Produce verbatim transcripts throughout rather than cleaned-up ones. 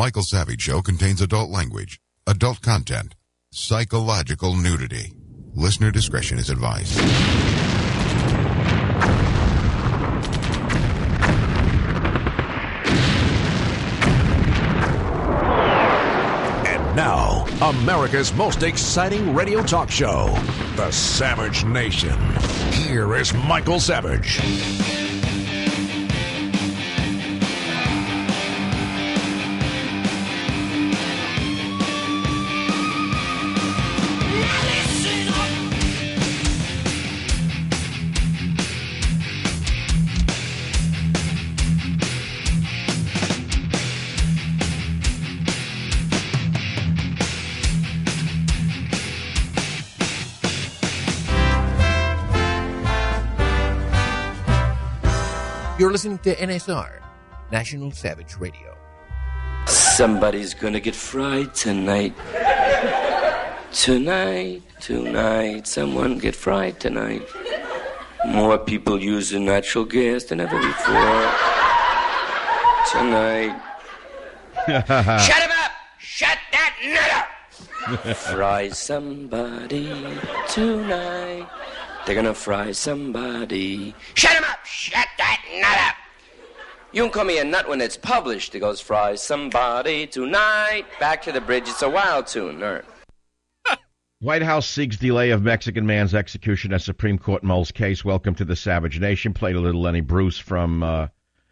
Michael Savage Show contains adult language, adult content, psychological nudity. Listener discretion is advised. And now, America's most exciting radio talk show, The Savage Nation. Here is Michael Savage. You're listening to N S R, National Savage Radio. Somebody's gonna get fried tonight. Tonight, tonight, someone get fried tonight. More people using natural gas than ever before. Tonight. Shut him up! Shut that nut up! Fry somebody tonight. They're gonna fry somebody. Shut him up! Shut that nut up! You can call me a nut when it's published. It goes, fry somebody tonight. Back to the bridge. It's a wild tune. Nerd. White House seeks delay of Mexican man's execution as Supreme Court mulls case. Welcome to the Savage Nation. Played a little Lenny Bruce from, uh,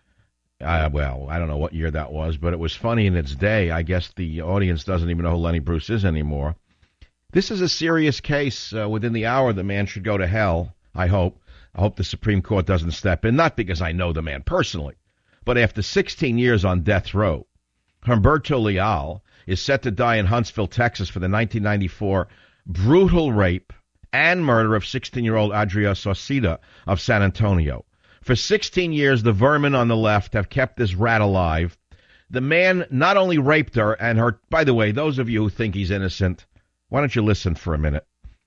uh, well, I don't know what year that was, but it was funny in its day. I guess the audience doesn't even know who Lenny Bruce is anymore. This is a serious case. Uh, within the hour, the man should go to hell, I hope. I hope the Supreme Court doesn't step in, not because I know the man personally, but after sixteen years on death row. Humberto Leal is set to die in Huntsville, Texas for the nineteen ninety-four brutal rape and murder of sixteen-year-old Adria Sauceda of San Antonio. For sixteen years, the vermin on the left have kept this rat alive. The man not only raped her and her, by the way, those of you who think he's innocent, why don't you listen for a minute?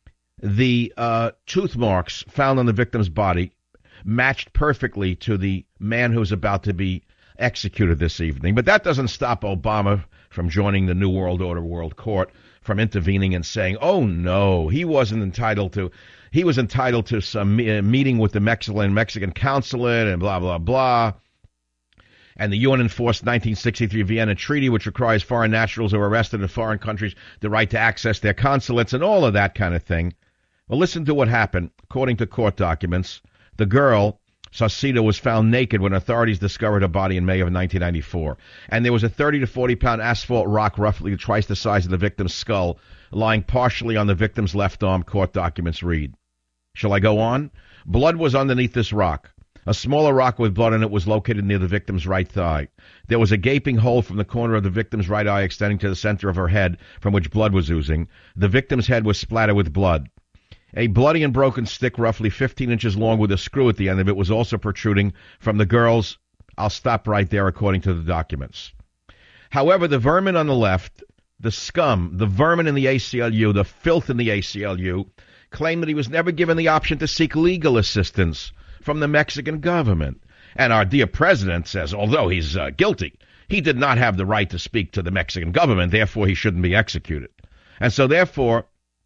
The uh, tooth marks found on the victim's body matched perfectly to the man who's about to be executed this evening. But that doesn't stop Obama from joining the New World Order World Court, from intervening and saying, oh, no, he wasn't entitled to, he was entitled to some uh, meeting with the Mexican, Mexican consulate and blah, blah, blah. And the U N-enforced nineteen sixty-three Vienna Treaty, which requires foreign nationals who are arrested in foreign countries the right to access their consulates and all of that kind of thing. Well, listen to what happened. According to court documents, the girl, Sauceda, was found naked when authorities discovered her body in May of nineteen ninety-four. And there was a thirty to forty pound asphalt rock, roughly twice the size of the victim's skull, lying partially on the victim's left arm, court documents read. Shall I go on? Blood was underneath this rock. A smaller rock with blood in it was located near the victim's right thigh. There was a gaping hole from the corner of the victim's right eye extending to the center of her head from which blood was oozing. The victim's head was splattered with blood. A bloody and broken stick roughly fifteen inches long with a screw at the end of it was also protruding from the girl's. I'll stop right there according to the documents. However, the vermin on the left, the scum, the vermin in the A C L U, the filth in the A C L U, claimed that he was never given the option to seek legal assistance from the Mexican government. And our dear president says, although he's uh, guilty, he did not have the right to speak to the Mexican government, therefore he shouldn't be executed. And so therefore,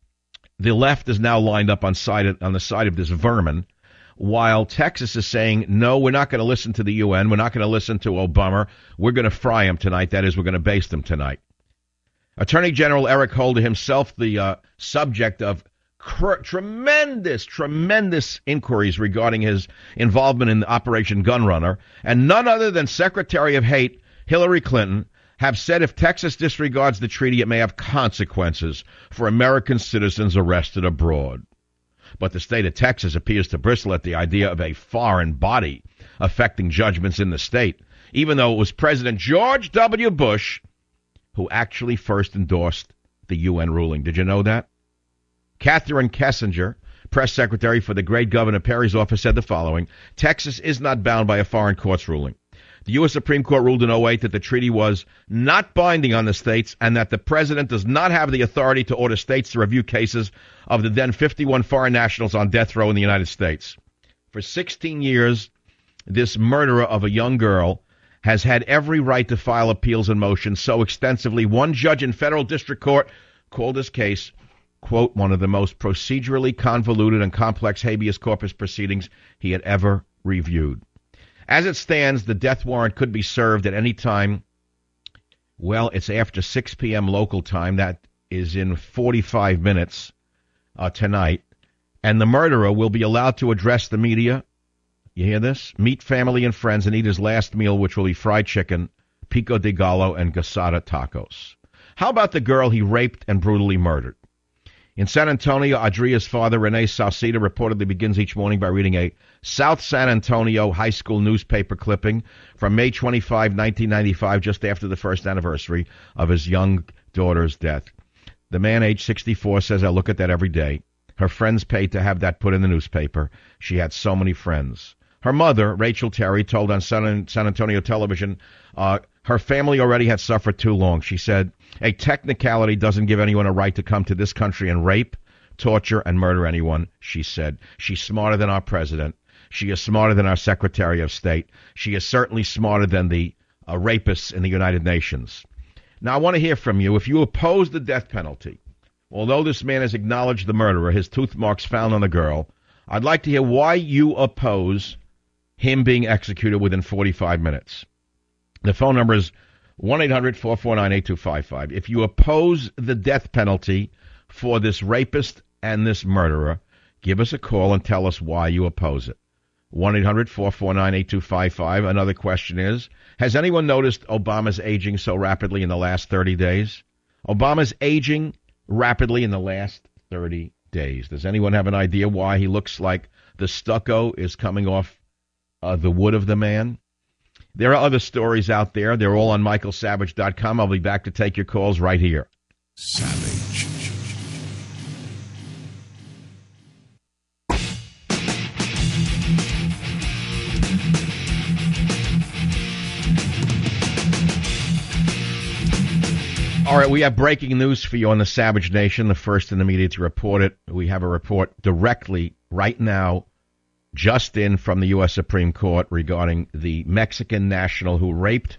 the left is now lined up on, side, on the side of this vermin, while Texas is saying, no, we're not going to listen to the U N, we're not going to listen to Obama, we're going to fry him tonight, that is, we're going to baste him tonight. Attorney General Eric Holder, himself the uh, subject of Cr- tremendous, tremendous inquiries regarding his involvement in Operation Gunrunner, and none other than Secretary of Hate Hillary Clinton have said if Texas disregards the treaty, it may have consequences for American citizens arrested abroad. But the state of Texas appears to bristle at the idea of a foreign body affecting judgments in the state, even though it was President George W. Bush who actually first endorsed the U N ruling. Did you know that? Catherine Kessinger, press secretary for the great Governor Perry's office, said the following: Texas is not bound by a foreign court's ruling. The U S Supreme Court ruled in oh eight that the treaty was not binding on the states and that the president does not have the authority to order states to review cases of the then fifty-one foreign nationals on death row in the United States. For sixteen years, this murderer of a young girl has had every right to file appeals and motions so extensively. One judge in federal district court called this case, quote, one of the most procedurally convoluted and complex habeas corpus proceedings he had ever reviewed. As it stands, the death warrant could be served at any time. Well, it's after six p.m. local time. That is in forty-five minutes uh, tonight. And the murderer will be allowed to address the media. You hear this? Meet family and friends and eat his last meal, which will be fried chicken, pico de gallo, and gasada tacos. How about the girl he raped and brutally murdered? In San Antonio, Adria's father, Rene Salcida, reportedly begins each morning by reading a South San Antonio high school newspaper clipping from May twenty-fifth, nineteen ninety-five, just after the first anniversary of his young daughter's death. The man, age sixty-four, says, I look at that every day. Her friends paid to have that put in the newspaper. She had so many friends. Her mother, Rachel Terry, told on San, San Antonio television uh, her family already had suffered too long. She said, a technicality doesn't give anyone a right to come to this country and rape, torture, and murder anyone, she said. She's smarter than our president. She is smarter than our Secretary of State. She is certainly smarter than the uh, rapists in the United Nations. Now, I want to hear from you. If you oppose the death penalty, although this man has acknowledged the murderer, his tooth marks found on the girl, I'd like to hear why you oppose him being executed within forty-five minutes. The phone number is one eight hundred four four nine eight two five five. If you oppose the death penalty for this rapist and this murderer, give us a call and tell us why you oppose it. one eight hundred four four nine eight two five five. Another question is, has anyone noticed Obama's aging so rapidly in the last thirty days? Obama's aging rapidly in the last thirty days. Does anyone have an idea why he looks like the stucco is coming off uh, the wood of the man? There are other stories out there. They're all on michael savage dot com. I'll be back to take your calls right here. Savage. All right, we have breaking news for you on the Savage Nation, the first in the media to report it. We have a report directly right now, just in from the U S Supreme Court regarding the Mexican national who raped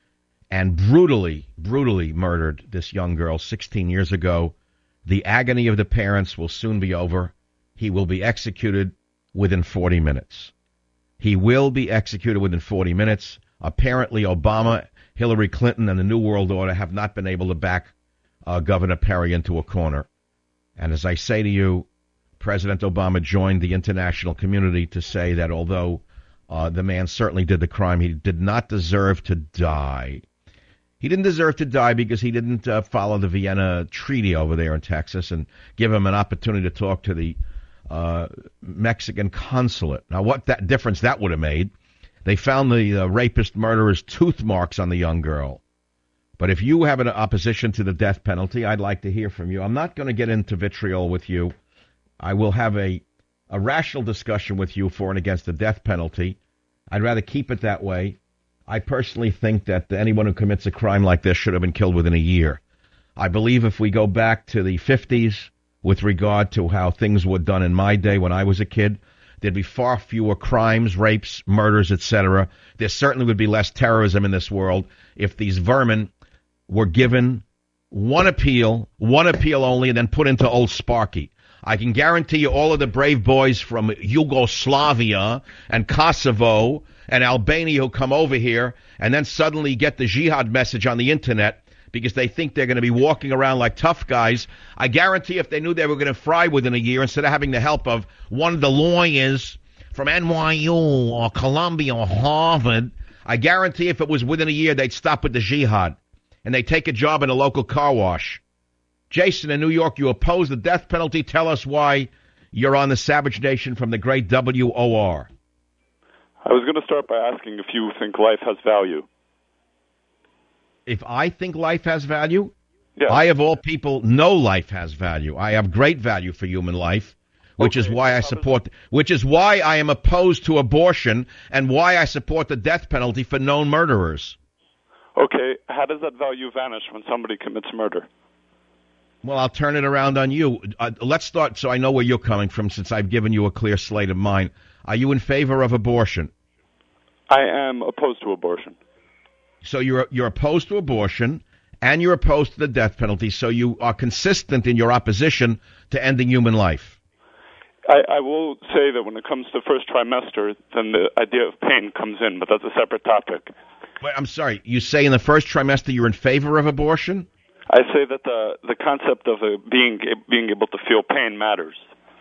and brutally, brutally murdered this young girl sixteen years ago. The agony of the parents will soon be over. He will be executed within forty minutes. He will be executed within forty minutes. Apparently, Obama, Hillary Clinton, and the New World Order have not been able to back uh, Governor Perry into a corner. And as I say to you, President Obama joined the international community to say that although uh, the man certainly did the crime, he did not deserve to die. He didn't deserve to die because he didn't uh, follow the Vienna Treaty over there in Texas and give him an opportunity to talk to the uh, Mexican consulate. Now, what that difference that would have made. They found the uh, rapist murderer's tooth marks on the young girl. But if you have an opposition to the death penalty, I'd like to hear from you. I'm not going to get into vitriol with you. I will have a, a rational discussion with you for and against the death penalty. I'd rather keep it that way. I personally think that anyone who commits a crime like this should have been killed within a year. I believe if we go back to the fifties with regard to how things were done in my day when I was a kid, there'd be far fewer crimes, rapes, murders, et cetera. There certainly would be less terrorism in this world if these vermin were given one appeal, one appeal only, and then put into Old Sparky. I can guarantee you all of the brave boys from Yugoslavia and Kosovo and Albania who come over here and then suddenly get the jihad message on the internet because they think they're going to be walking around like tough guys. I guarantee if they knew they were going to fry within a year, instead of having the help of one of the lawyers from N Y U or Columbia or Harvard, I guarantee if it was within a year, they'd stop with the jihad and they'd take a job in a local car wash. Jason in New York, you oppose the death penalty. Tell us why you're on the Savage Nation from the great W O R. I was going to start by asking if you think life has value. If I think life has value? Yes. I, of all people, know life has value. I have great value for human life, which okay. is why I support, which is why I am opposed to abortion and why I support the death penalty for known murderers. Okay, how does that value vanish when somebody commits murder? Well, I'll turn it around on you. Uh, let's start so I know where you're coming from, since I've given you a clear slate of mine. Are you in favor of abortion? I am opposed to abortion. So you're you're opposed to abortion, and you're opposed to the death penalty. So you are consistent in your opposition to ending human life. I, I will say that when it comes to first trimester, then the idea of pain comes in, but that's a separate topic. Wait, I'm sorry. You say in the first trimester you're in favor of abortion? I say that the the concept of a being being able to feel pain matters,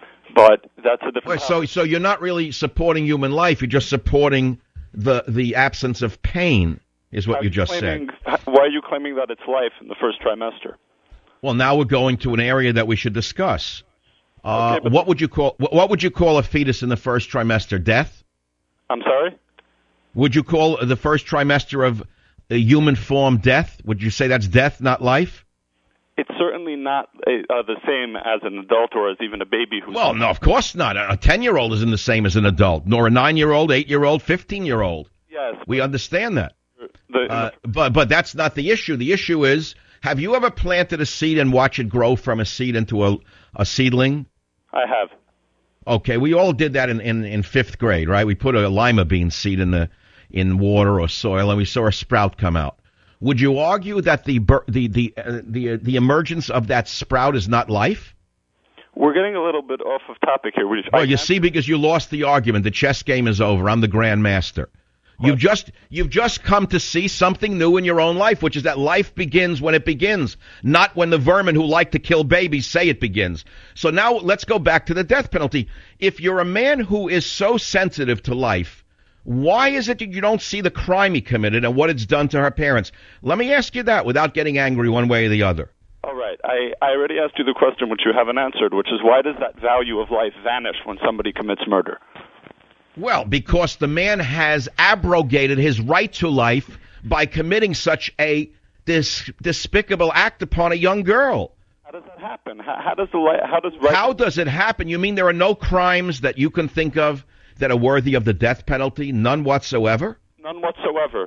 but that's a different. Wait, so so you're not really supporting human life. You're just supporting the the absence of pain, is what you just claiming, said. Why are you claiming that it's life in the first trimester? Well, now we're going to an area that we should discuss. Uh, okay, what would you call what would you call a fetus in the first trimester? Death? I'm sorry? Would you call the first trimester of a human form death? Would you say that's death, not life? It's certainly not uh, the same as an adult or as even a baby who's... Well, no, of course not. A ten-year-old isn't the same as an adult, nor a nine-year-old, eight-year-old, fifteen-year-old. Yes. We understand that. The, uh, but but that's not the issue. The issue is, have you ever planted a seed and watched it grow from a seed into a, a seedling? I have. Okay, we all did that in, in, in fifth grade, right? We put a lima bean seed in the in water or soil, and we saw a sprout come out. Would you argue that the the the uh, the, uh, the emergence of that sprout is not life? We're getting a little bit off of topic here. Well, I you see, because you lost the argument. The chess game is over. I'm the grand master. You've just you've just come to see something new in your own life, which is that life begins when it begins, not when the vermin who like to kill babies say it begins. So now let's go back to the death penalty. If you're a man who is so sensitive to life, why is it that you don't see the crime he committed and what it's done to her parents? Let me ask you that without getting angry one way or the other. All right. I, I already asked you the question which you haven't answered, which is why does that value of life vanish when somebody commits murder? Well, because the man has abrogated his right to life by committing such a dis- despicable act upon a young girl. How does that happen? How, how does the li- how does right How does it happen? You mean there are no crimes that you can think of that are worthy of the death penalty? None whatsoever? None whatsoever.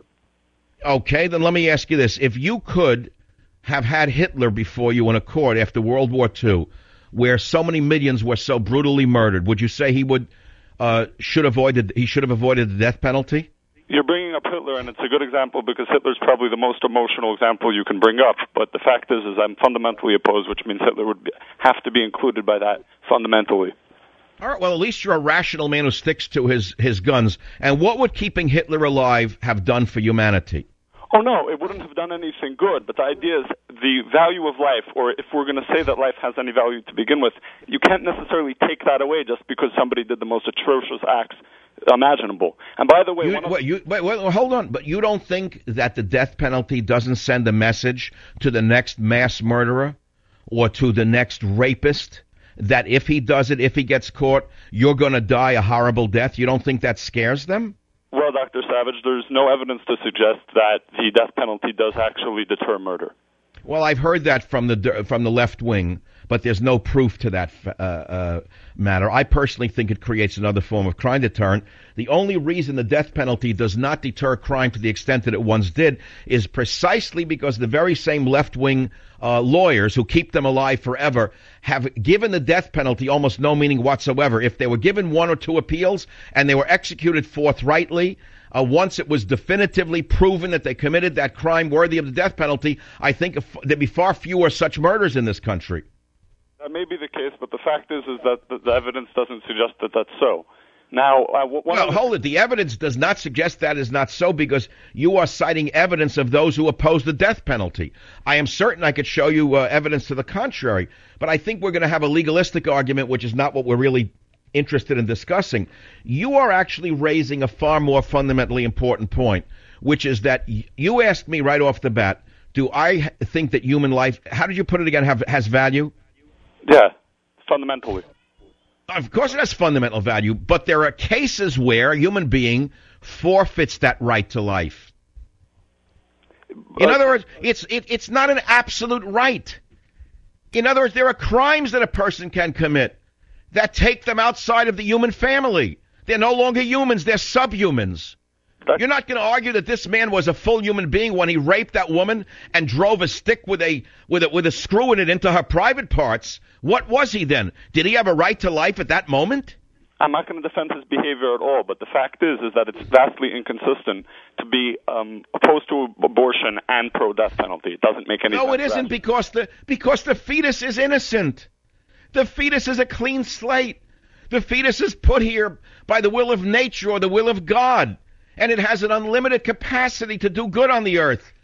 Okay, then let me ask you this. If you could have had Hitler before you in a court after World War Two, where so many millions were so brutally murdered, would you say he would uh, should avoided he should have avoided the death penalty? You're bringing up Hitler, and it's a good example because Hitler's probably the most emotional example you can bring up. But the fact is, is I'm fundamentally opposed, which means Hitler would be, have to be included by that fundamentally. All right, well, at least you're a rational man who sticks to his, his guns. And what would keeping Hitler alive have done for humanity? Oh, no, it wouldn't have done anything good. But the idea is the value of life, or if we're going to say that life has any value to begin with, you can't necessarily take that away just because somebody did the most atrocious acts imaginable. And by the way, you, one of wait, you, wait, wait, hold on. But you don't think that the death penalty doesn't send a message to the next mass murderer or to the next rapist that if he does it, if he gets caught, you're going to die a horrible death? You don't think that scares them? Well, Doctor Savage, there's no evidence to suggest that the death penalty does actually deter murder. Well, I've heard that from the from the left wing, but there's no proof to that uh, uh, matter. I personally think it creates another form of crime deterrent. The only reason the death penalty does not deter crime to the extent that it once did is precisely because the very same left-wing uh, lawyers who keep them alive forever have given the death penalty almost no meaning whatsoever. If they were given one or two appeals and they were executed forthrightly, Uh, once it was definitively proven that they committed that crime worthy of the death penalty, I think if, there'd be far fewer such murders in this country. That may be the case, but the fact is is that the, the evidence doesn't suggest that that's so. Now, uh, one well, the- hold it. The evidence does not suggest that is not so because you are citing evidence of those who oppose the death penalty. I am certain I could show you uh, evidence to the contrary, but I think we're going to have a legalistic argument, which is not what we're really interested in discussing. You are actually raising a far more fundamentally important point, which is that y- you asked me right off the bat, do I think that human life, how did you put it again, have, has value? Yeah, fundamentally. Of course it has fundamental value, but there are cases where a human being forfeits that right to life. In Uh, other words, it's it, it's not an absolute right. In other words, there are crimes that a person can commit that take them outside of the human family. They're no longer humans, they're subhumans. You're not going to argue that this man was a full human being when he raped that woman and drove a stick with a with a, with a screw in it into her private parts. What was he then? Did he have a right to life at that moment? I'm not going to defend his behavior at all, but the fact is is that it's vastly inconsistent to be um, opposed to abortion and pro-death penalty. It doesn't make any sense. No, it isn't, because the because the fetus is innocent. The fetus is a clean slate. The fetus is put here by the will of nature or the will of God, and it has an unlimited capacity to do good on the earth.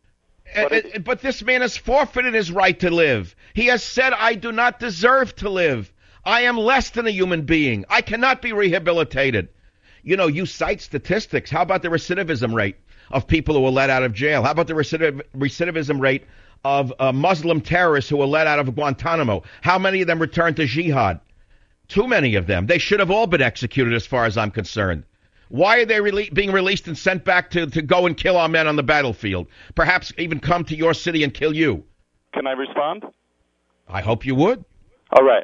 But, it, but this man has forfeited his right to live. He has said, I do not deserve to live. I am less than a human being. I cannot be rehabilitated. You know, you cite statistics. How about the recidivism rate of people who were let out of jail? How about the recidiv- recidivism rate of uh, Muslim terrorists who were let out of Guantanamo? How many of them returned to jihad? Too many of them. They should have all been executed as far as I'm concerned. Why are they rele- being released and sent back to, to go and kill our men on the battlefield? Perhaps even come to your city and kill you. Can I respond? I hope you would. All right.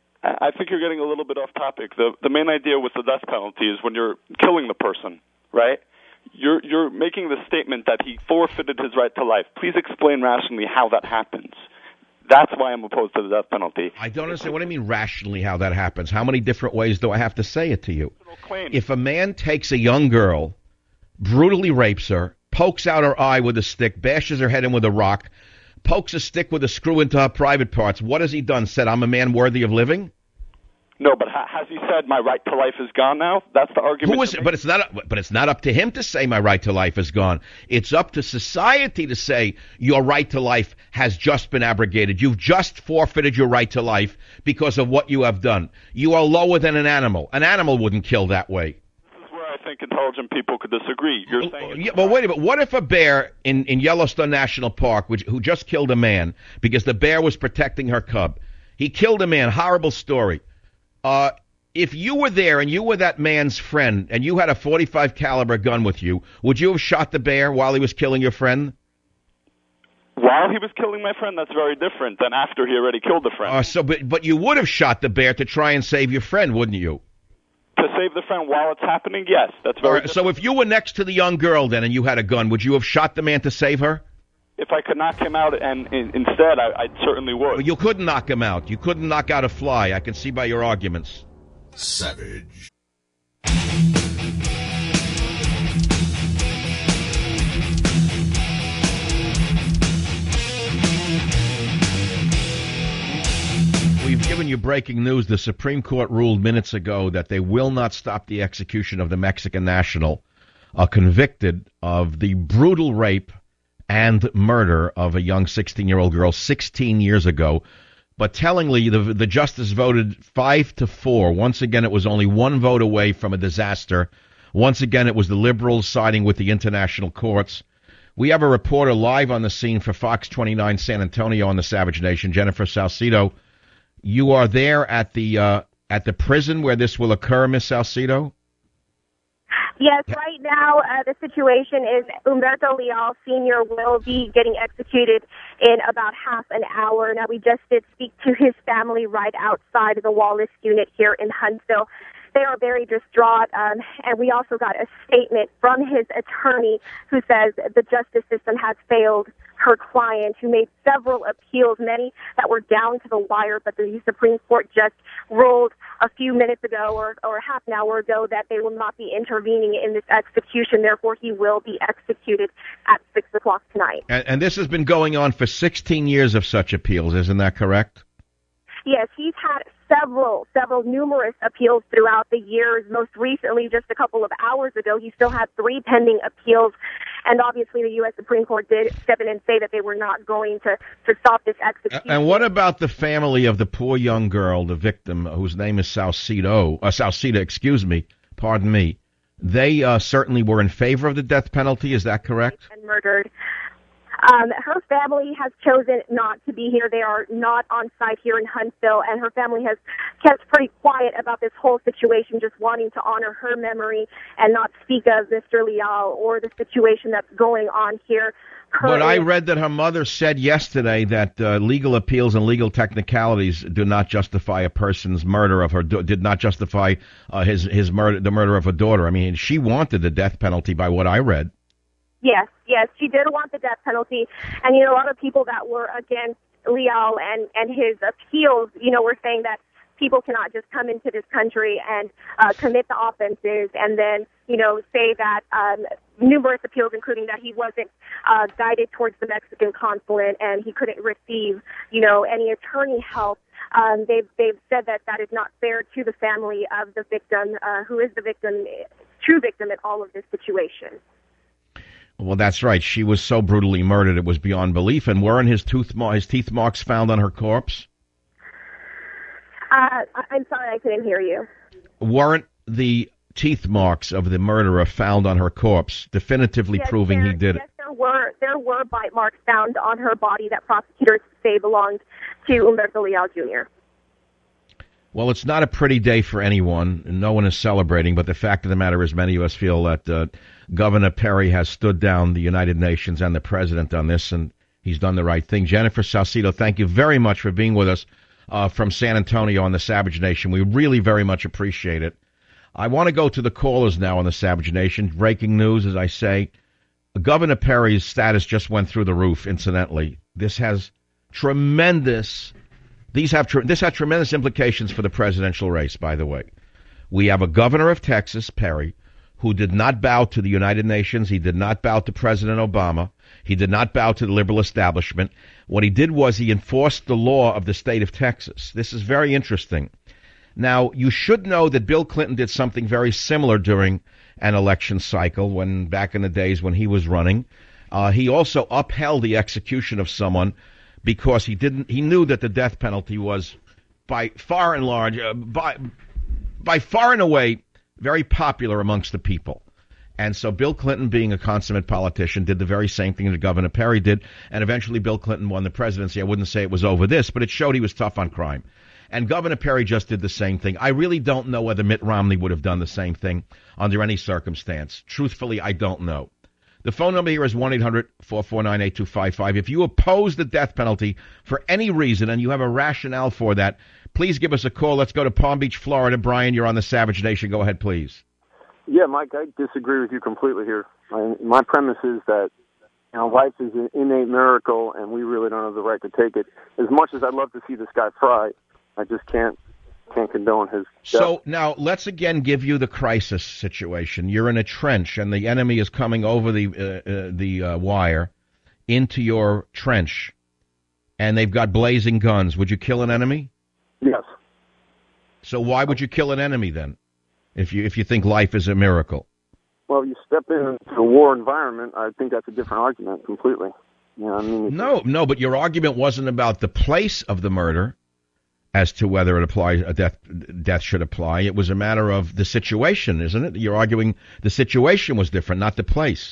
I think you're getting a little bit off topic. The the main idea with the death penalty is when you're killing the person, right? You're you're making the statement that he forfeited his right to life. Please explain rationally how that happens. That's why I'm opposed to the death penalty. I don't understand. What do you mean rationally how that happens? How many different ways do I have to say it to you? If a man takes a young girl, brutally rapes her, pokes out her eye with a stick, bashes her head in with a rock, pokes a stick with a screw into her private parts, what has he done? Said, I'm a man worthy of living? No, but ha- has he said my right to life is gone now? That's the argument. Who is it? But it's not. But it's not up to him to say my right to life is gone. It's up to society to say your right to life has just been abrogated. You've just forfeited your right to life because of what you have done. You are lower than an animal. An animal wouldn't kill that way. This is where I think intelligent people could disagree. You're saying. Yeah, but wait a minute. What if a bear in, in Yellowstone National Park, which, who just killed a man because the bear was protecting her cub, he killed a man. Horrible story. Uh, if you were there and you were that man's friend and you had a forty-five caliber gun with you, would you have shot the bear while he was killing your friend? While he was killing my friend, that's very different than after he already killed the friend. Uh, so, but, but you would have shot the bear to try and save your friend, wouldn't you? To save the friend while it's happening, yes. That's very right, so if you were next to the young girl then and you had a gun, would you have shot the man to save her? If I could knock him out and, and instead, I, I certainly would. Well, you couldn't knock him out. You couldn't knock out a fly. I can see by your arguments. Savage. We've given you breaking news. The Supreme Court ruled minutes ago that they will not stop the execution of the Mexican national, uh, convicted of the brutal rape and murder of a young sixteen-year-old girl sixteen years ago. But tellingly, the, the justice voted five to four. Once again, it was only one vote away from a disaster. Once again, it was the liberals siding with the international courts. We have a reporter live on the scene for Fox twenty-nine San Antonio on the Savage Nation, Jennifer Salcido. You are there at the uh, at the prison where this will occur, Miss Salcido? Yes, right now uh, the situation is Humberto Leal Senior will be getting executed in about half an hour. Now, we just did speak to his family right outside of the Wallace unit here in Huntsville. They are very distraught, um, and we also got a statement from his attorney who says the justice system has failed her client, who made several appeals, many that were down to the wire, but the Supreme Court just ruled a few minutes ago or, or half an hour ago that they will not be intervening in this execution. Therefore, he will be executed at six o'clock tonight. And, and this has been going on for sixteen years of such appeals, isn't that correct? Yes, he's had several, several numerous appeals throughout the years. Most recently, just a couple of hours ago, he still had three pending appeals. And obviously, the U S Supreme Court did step in and say that they were not going to, to stop this execution. And what about the family of the poor young girl, the victim, whose name is Salcido, uh, Salcida, excuse me, pardon me. They uh, certainly were in favor of the death penalty. Is that correct? And murdered. Um, her family has chosen not to be here. They are not on site here in Huntsville, and her family has kept pretty quiet about this whole situation, just wanting to honor her memory and not speak of Mister Leal or the situation that's going on here. Currently. But I read that her mother said yesterday that uh, legal appeals and legal technicalities do not justify a person's murder of her, did not justify uh, his his murder, the murder of her daughter. I mean, she wanted the death penalty by what I read. Yes, yes, she did want the death penalty, and you know, a lot of people that were against Leal and and his appeals, you know, were saying that people cannot just come into this country and uh, commit the offenses and then, you know, say that um, numerous appeals, including that he wasn't uh, guided towards the Mexican consulate and he couldn't receive, you know, any attorney help. Um, they've, they've said that that is not fair to the family of the victim, uh, who is the victim, true victim in all of this situation. Well, that's right. She was so brutally murdered, it was beyond belief. And weren't his tooth mar- his teeth marks found on her corpse? Uh, I'm sorry, I couldn't hear you. Weren't the teeth marks of the murderer found on her corpse, definitively yes, proving there, he did yes, it? There were there were bite marks found on her body that prosecutors say belonged to Humberto Leal Junior Well, it's not a pretty day for anyone, and no one is celebrating, but the fact of the matter is many of us feel that uh, Governor Perry has stood down the United Nations and the president on this, and he's done the right thing. Jennifer Salcido, thank you very much for being with us uh, from San Antonio on the Savage Nation. We really very much appreciate it. I want to go to the callers now on the Savage Nation. Breaking news, as I say, Governor Perry's status just went through the roof, incidentally. This has tremendous... These have tre- this had tremendous implications for the presidential race, by the way. We have a governor of Texas, Perry, who did not bow to the United Nations. He did not bow to President Obama. He did not bow to the liberal establishment. What he did was he enforced the law of the state of Texas. This is very interesting. Now, you should know that Bill Clinton did something very similar during an election cycle when back in the days when he was running. Uh, he also upheld the execution of someone because he didn't. He knew that the death penalty was by far and large, uh, by by far and away, very popular amongst the people. And so Bill Clinton, being a consummate politician, did the very same thing that Governor Perry did. And eventually Bill Clinton won the presidency. I wouldn't say it was over this, but it showed he was tough on crime. And Governor Perry just did the same thing. I really don't know whether Mitt Romney would have done the same thing under any circumstance. Truthfully, I don't know. The phone number here is one eight hundred four four nine eight two five five. If you oppose the death penalty for any reason and you have a rationale for that, please give us a call. Let's go to Palm Beach, Florida. Brian, you're on the Savage Nation. Go ahead, please. Yeah, Mike, I disagree with you completely here. I, my premise is that, you know, life is an innate miracle, and we really don't have the right to take it. As much as I'd love to see this guy fry, I just can't can't condone his death. So now let's again give you the crisis situation. You're in a trench, and the enemy is coming over the uh, uh, the uh, wire into your trench, and they've got blazing guns. Would you kill an enemy? Yes. So why would you kill an enemy then, if you if you think life is a miracle? Well, you step into a war environment, I think that's a different argument completely. You know, I mean, no, no, but your argument wasn't about the place of the murder as to whether it applies, a death death should apply. It was a matter of the situation, isn't it? You're arguing the situation was different, not the place.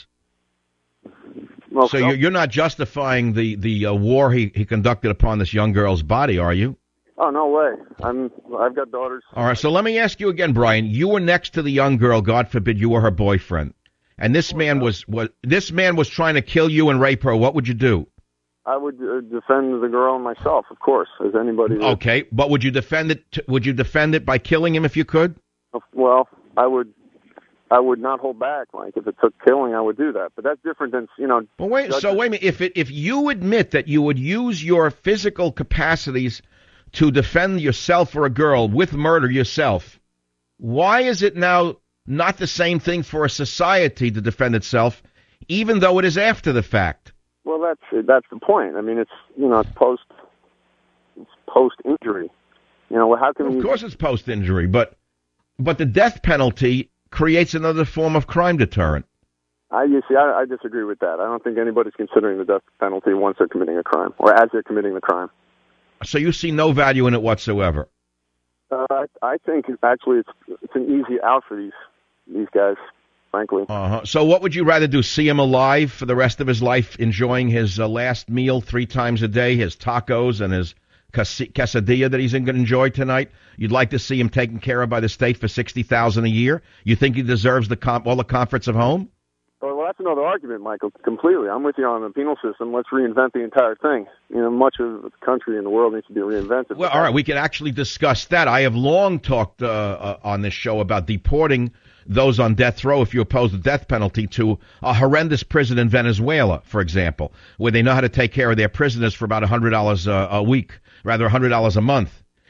Well, so you're, you're not justifying the the uh, war he, he conducted upon this young girl's body, are you? Oh, no way. I'm I've got daughters. All right, so let me ask you again, Brian. You were next to the young girl. God forbid you were her boyfriend, and this man was was this man was trying to kill you and rape her. What would you do? I would uh, defend the girl and myself, of course, as anybody would. Okay, but would you defend it? T- would you defend it by killing him if you could? Well, I would. I would not hold back. Like if it took killing, I would do that. But that's different than you know. Well, wait. Judges. So wait a minute. If it if you admit that you would use your physical capacities to defend yourself or a girl with murder yourself, why is it now not the same thing for a society to defend itself, even though it is after the fact? Well, that's that's the point. I mean, it's you know, it's post, it's post injury. You know, how can well, we? Of course, it's post injury, but but the death penalty creates another form of crime deterrent. I you see, I, I disagree with that. I don't think anybody's considering the death penalty once they're committing a crime or as they're committing the crime. So you see no value in it whatsoever. Uh, I, I think actually it's it's an easy out for these these guys. Frankly. Uh-huh. So what would you rather do, see him alive for the rest of his life, enjoying his uh, last meal three times a day, his tacos and his cas- quesadilla that he's going to enjoy tonight? You'd like to see him taken care of by the state for sixty thousand dollars a year? You think he deserves the com- all the comforts of home? Well, that's another argument, Michael, completely. I'm with you on the penal system. Let's reinvent the entire thing. You know, much of the country and the world needs to be reinvented. Well, all right, we can actually discuss that. I have long talked uh, uh, on this show about deporting those on death row, if you oppose the death penalty, to a horrendous prison in Venezuela, for example, where they know how to take care of their prisoners for about one hundred dollars a, a week, rather one hundred dollars a month.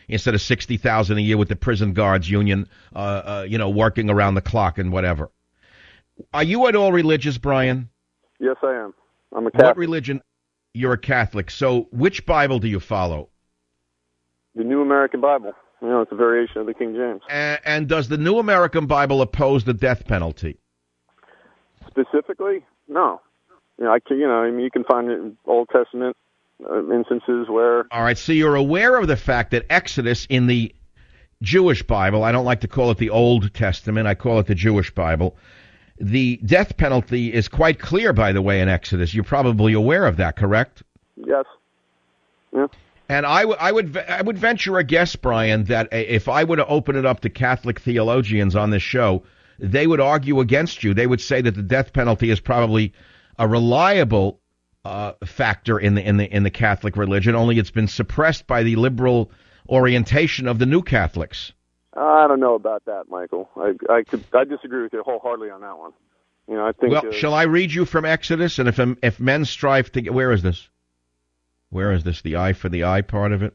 instead of sixty thousand dollars a year with the prison guards union, uh, uh, you know, working around the clock and whatever. Are you at all religious, Brian? Yes, I am. I'm a Catholic. What religion? You're a Catholic. So which Bible do you follow? The New American Bible. You know, it's a variation of the King James. And, and does the New American Bible oppose the death penalty? Specifically, no. You know, I can, you know, I mean, you can find it in Old Testament uh, instances where. All right, so you're aware of the fact that Exodus in the Jewish Bible, I don't like to call it the Old Testament, I call it the Jewish Bible. The death penalty is quite clear, by the way, in Exodus. You're probably aware of that, correct? Yes. Yeah. And I, w- I would I would venture a guess, Brian, that if I were to open it up to Catholic theologians on this show, they would argue against you. They would say that the death penalty is probably a reliable uh, factor in the in the in the Catholic religion. Only it's been suppressed by the liberal orientation of the New Catholics. I don't know about that, Michael. I I could I disagree with you wholeheartedly on that one. You know, I think. Well, uh, shall I read you from Exodus? And if if men strive to get, where is this? Where is this? The eye for the eye part of it.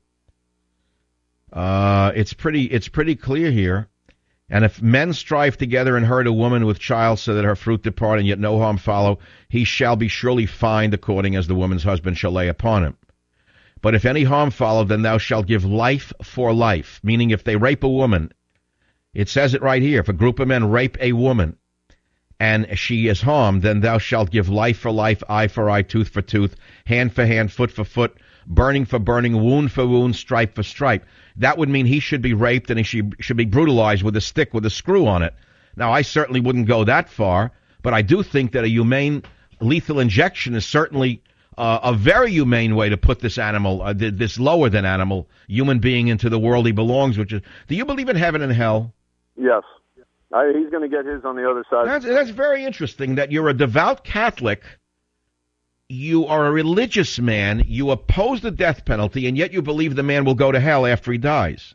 Uh, it's pretty. It's pretty clear here. And if men strive together and hurt a woman with child, so that her fruit depart, and yet no harm follow, he shall be surely fined according as the woman's husband shall lay upon him. But if any harm follow, then thou shalt give life for life. Meaning, if they rape a woman, it says it right here. If a group of men rape a woman, and she is harmed, then thou shalt give life for life, eye for eye, tooth for tooth, hand for hand, foot for foot, burning for burning, wound for wound, stripe for stripe. That would mean he should be raped and he should, should be brutalized with a stick with a screw on it. Now, I certainly wouldn't go that far, but I do think that a humane lethal injection is certainly uh, a very humane way to put this animal, uh, this lower than animal human being into the world he belongs, which is, do you believe in heaven and hell? Yes. I, he's going to get his on the other side. That's, that's very interesting that you're a devout Catholic, you are a religious man, you oppose the death penalty, and yet you believe the man will go to hell after he dies.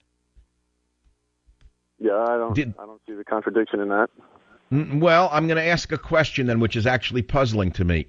Yeah, I don't Did, I don't see the contradiction in that. Well, I'm going to ask a question then, which is actually puzzling to me.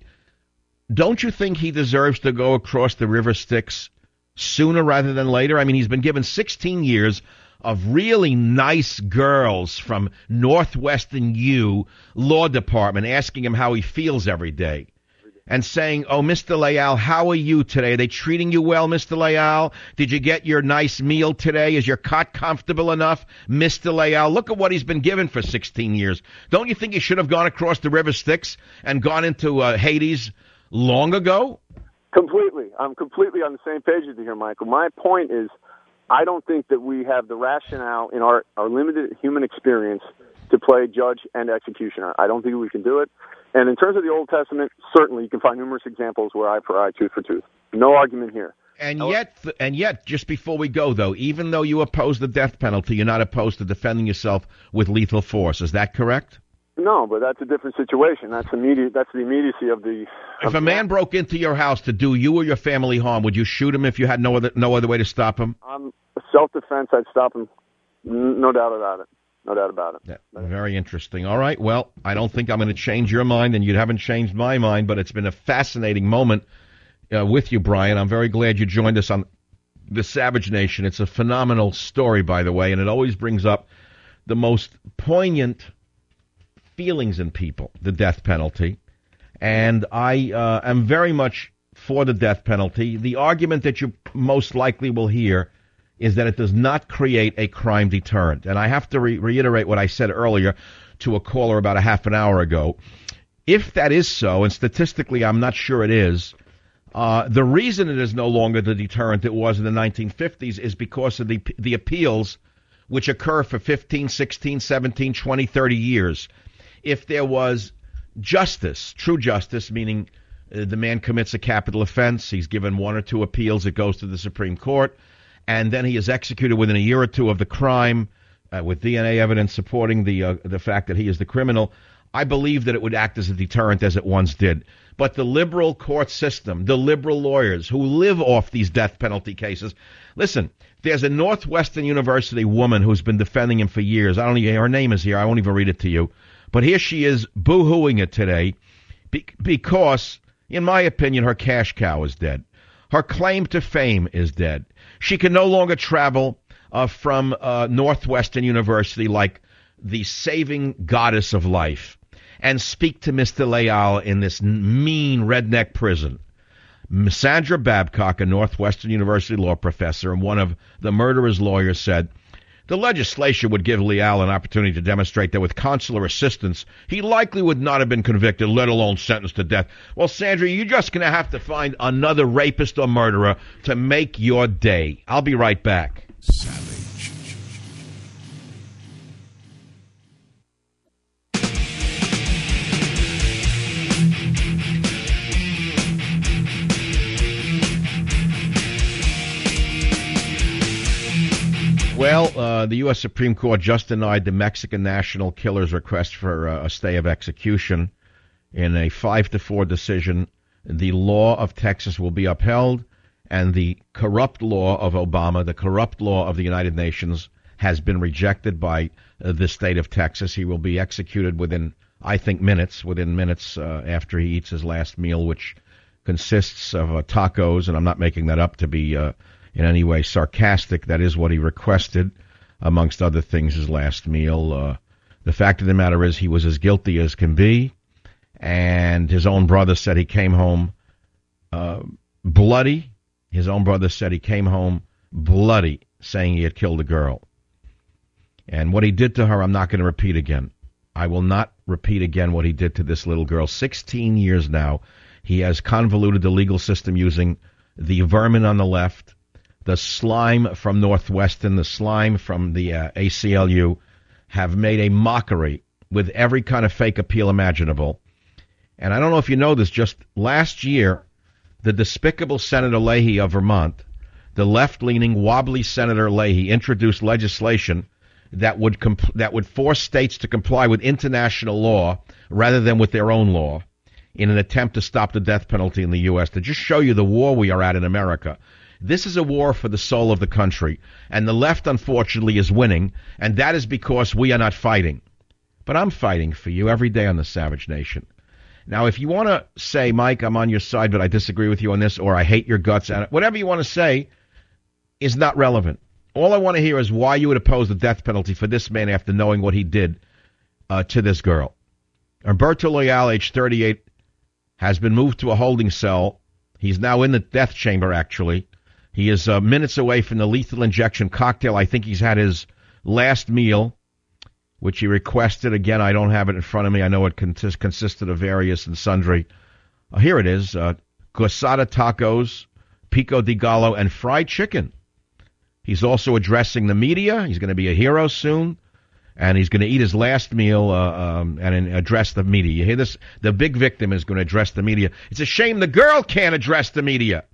Don't you think he deserves to go across the river Styx sooner rather than later? I mean, he's been given sixteen years of really nice girls from Northwestern U Law Department asking him how he feels every day and saying, oh, Mister Leal, how are you today? Are they treating you well, Mister Leal? Did you get your nice meal today? Is your cot comfortable enough, Mister Leal? Look at what he's been given for sixteen years. Don't you think he should have gone across the river Styx and gone into uh, Hades long ago? Completely. I'm completely on the same page with you here, Michael. My point is, I don't think that we have the rationale in our, our limited human experience to play judge and executioner. I don't think we can do it. And in terms of the Old Testament, certainly you can find numerous examples where eye for eye, tooth for tooth. No argument here. And yet, and yet, just before we go, though, even though you oppose the death penalty, you're not opposed to defending yourself with lethal force. Is that correct? No, but that's a different situation. That's immediate. That's the immediacy of the. Of if a man broke into your house to do you or your family harm, would you shoot him if you had no other no other way to stop him? Um, self-defense, I'd stop him. No doubt about it. No doubt about it. Yeah, very interesting. All right. Well, I don't think I'm going to change your mind, and you haven't changed my mind, but it's been a fascinating moment uh, with you, Brian. I'm very glad you joined us on the Savage Nation. It's a phenomenal story, by the way, and it always brings up the most poignant feelings in people, the death penalty. And I uh, am very much for the death penalty. The argument that you most likely will hear is that it does not create a crime deterrent. And I have to re- reiterate what I said earlier to a caller about a half an hour ago. If that is so, and statistically I'm not sure it is, uh, the reason it is no longer the deterrent it was in the nineteen fifties is because of the the appeals which occur for fifteen, sixteen, seventeen, twenty, thirty years. If there was justice, true justice, meaning uh, the man commits a capital offense, he's given one or two appeals, it goes to the Supreme Court, and then he is executed within a year or two of the crime uh, with D N A evidence supporting the uh, the fact that he is the criminal, I believe that it would act as a deterrent as it once did. But the liberal court system, the liberal lawyers who live off these death penalty cases, listen, there's a Northwestern University woman who's been defending him for years. I don't even, her name is here. I won't even read it to you. But here she is boo-hooing it today be- because, in my opinion, her cash cow is dead. Her claim to fame is dead. She can no longer travel uh, from uh, Northwestern University like the saving goddess of life and speak to Mister Leal in this mean redneck prison. Sandra Babcock, a Northwestern University law professor and one of the murderer's lawyers, said, the legislation would give Leal an opportunity to demonstrate that with consular assistance, he likely would not have been convicted, let alone sentenced to death. Well, Sandra, you're just going to have to find another rapist or murderer to make your day. I'll be right back. Savage. Well, uh, the U S Supreme Court just denied the Mexican national killer's request for uh, a stay of execution. In a five to four decision, the law of Texas will be upheld, and the corrupt law of Obama, the corrupt law of the United Nations, has been rejected by uh, the state of Texas. He will be executed within, I think, minutes, within minutes uh, after he eats his last meal, which consists of uh, tacos, and I'm not making that up to be uh, in any way sarcastic. That is what he requested, amongst other things, his last meal. Uh, the fact of the matter is he was as guilty as can be, and his own brother said he came home uh, bloody. His own brother said he came home bloody, saying he had killed a girl. And what he did to her, I'm not going to repeat again. I will not repeat again what he did to this little girl. sixteen years now, he has convoluted the legal system using the vermin on the left, the slime from Northwestern, the slime from the uh, A C L U, have made a mockery with every kind of fake appeal imaginable. And I don't know if you know this, just last year, the despicable Senator Leahy of Vermont, the left-leaning, wobbly Senator Leahy, introduced legislation that would comp- that would force states to comply with international law rather than with their own law in an attempt to stop the death penalty in the U S, to just show you the war we are at in America. This is a war for the soul of the country, and the left, unfortunately, is winning, and that is because we are not fighting. But I'm fighting for you every day on the Savage Nation. Now, if you want to say, Mike, I'm on your side, but I disagree with you on this, or I hate your guts, and whatever you want to say is not relevant. All I want to hear is why you would oppose the death penalty for this man after knowing what he did uh, to this girl. Humberto Leal, age thirty-eight, has been moved to a holding cell. He's now in the death chamber, actually. He is uh, minutes away from the lethal injection cocktail. I think he's had his last meal, which he requested. Again, I don't have it in front of me. I know it consist, consisted of various and sundry. Uh, here it is. Uh, Guisada tacos, pico de gallo, and fried chicken. He's also addressing the media. He's going to be a hero soon. And he's going to eat his last meal uh, um, and address the media. You hear this? The big victim is going to address the media. It's a shame the girl can't address the media.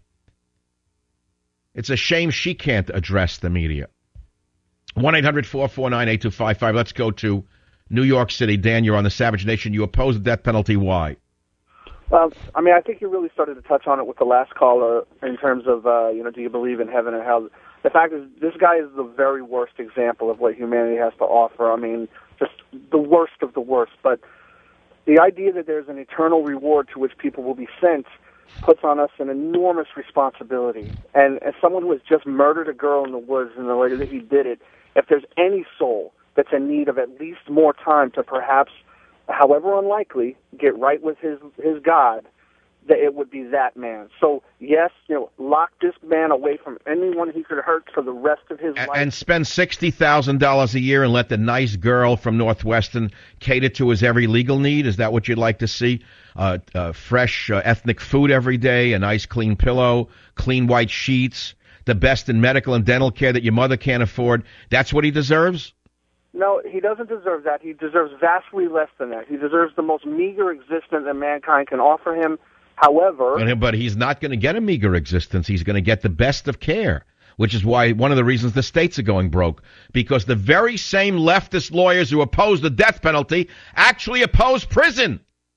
It's a shame she can't address the media. one eight hundred four four nine eight two five five. Let's go to New York City. Dan, you're on the Savage Nation. You oppose the death penalty. Why? Well, I mean, I think you really started to touch on it with the last caller in terms of, uh, you know, do you believe in heaven or hell? The fact is, this guy is the very worst example of what humanity has to offer. I mean, just the worst of the worst. But the idea that there's an eternal reward to which people will be sent puts on us an enormous responsibility. And as someone who has just murdered a girl in the woods in the way that he did it, if there's any soul that's in need of at least more time to perhaps, however unlikely, get right with his his God, that it would be that man. So, yes, you know, lock this man away from anyone he could hurt for the rest of his and, life. And spend sixty thousand dollars a year and let the nice girl from Northwestern cater to his every legal need? Is that what you'd like to see? Uh, uh, fresh uh, ethnic food every day, a nice clean pillow, clean white sheets, the best in medical and dental care that your mother can't afford. That's what he deserves? No, he doesn't deserve that. He deserves vastly less than that. He deserves the most meager existence that mankind can offer him. However... But, but he's not going to get a meager existence. He's going to get the best of care, which is why one of the reasons the states are going broke, because the very same leftist lawyers who oppose the death penalty actually oppose prison.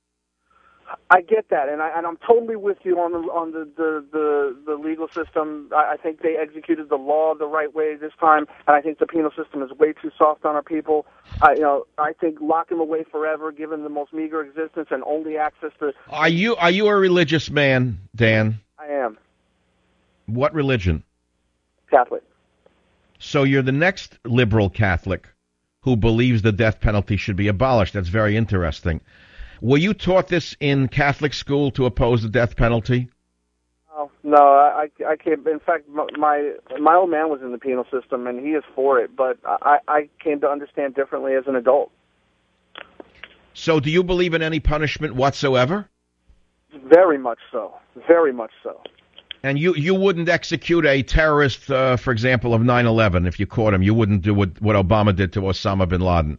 I get that, and, I, and I'm totally with you on the on the, the, the, the legal system. I, I think they executed the law the right way this time, and I think the penal system is way too soft on our people. I, you know, I think lock him away forever, give him the most meager existence and only access to... Are you are you a religious man, Dan? I am. What religion? Catholic. So you're the next liberal Catholic who believes the death penalty should be abolished. That's very interesting. Were you taught this in Catholic school to oppose the death penalty? Oh, no, I, I came. In fact, my my old man was in the penal system, and he is for it. But I, I came to understand differently as an adult. So, do you believe in any punishment whatsoever? Very much so. Very much so. And you, you wouldn't execute a terrorist, uh, for example, of nine eleven if you caught him. You wouldn't do what, what Obama did to Osama bin Laden.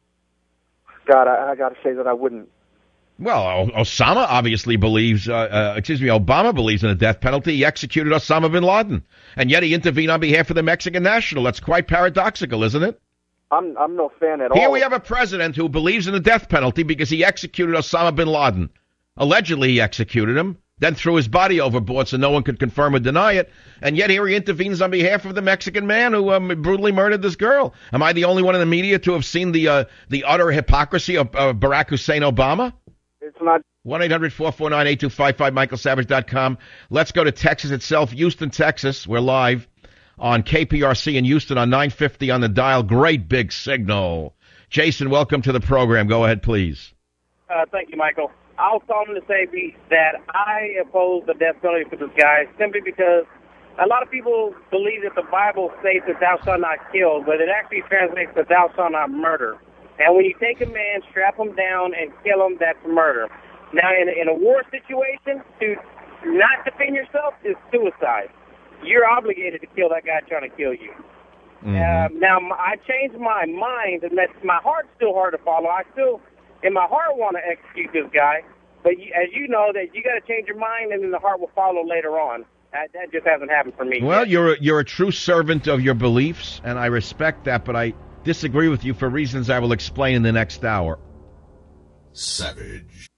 God, I, I got to say that I wouldn't. Well, Osama obviously believes, uh, uh, excuse me, Obama believes in the death penalty. He executed Osama bin Laden, and yet he intervened on behalf of the Mexican national. That's quite paradoxical, isn't it? I'm I'm no fan at all. Here we have a president who believes in the death penalty because he executed Osama bin Laden. Allegedly, he executed him, then threw his body overboard so no one could confirm or deny it, and yet here he intervenes on behalf of the Mexican man who um, brutally murdered this girl. Am I the only one in the media to have seen the uh, the utter hypocrisy of uh, Barack Hussein Obama? It's not. one eight hundred four four nine eight two five five, michael savage dot com. Let's go to Texas itself, Houston, Texas. We're live on K P R C in Houston on nine fifty on the dial. Great big signal. Jason, welcome to the program. Go ahead, please. Uh, thank you, Michael. I was calling to say that I oppose the death penalty for this guy simply because a lot of people believe that the Bible states that thou shalt not kill, but it actually translates to thou shalt not murder. And when you take a man, strap him down, and kill him, that's murder. Now, in a, in a war situation, to not defend yourself is suicide. You're obligated to kill that guy trying to kill you. Mm-hmm. Uh, now, I changed my mind, and that's, my heart's still hard to follow. I still, in my heart, want to execute this guy. But you, as you know, that you got to change your mind, and then the heart will follow later on. That, that just hasn't happened for me. Well, yet. you're a, you're a true servant of your beliefs, and I respect that, but I disagree with you for reasons I will explain in the next hour. Savage.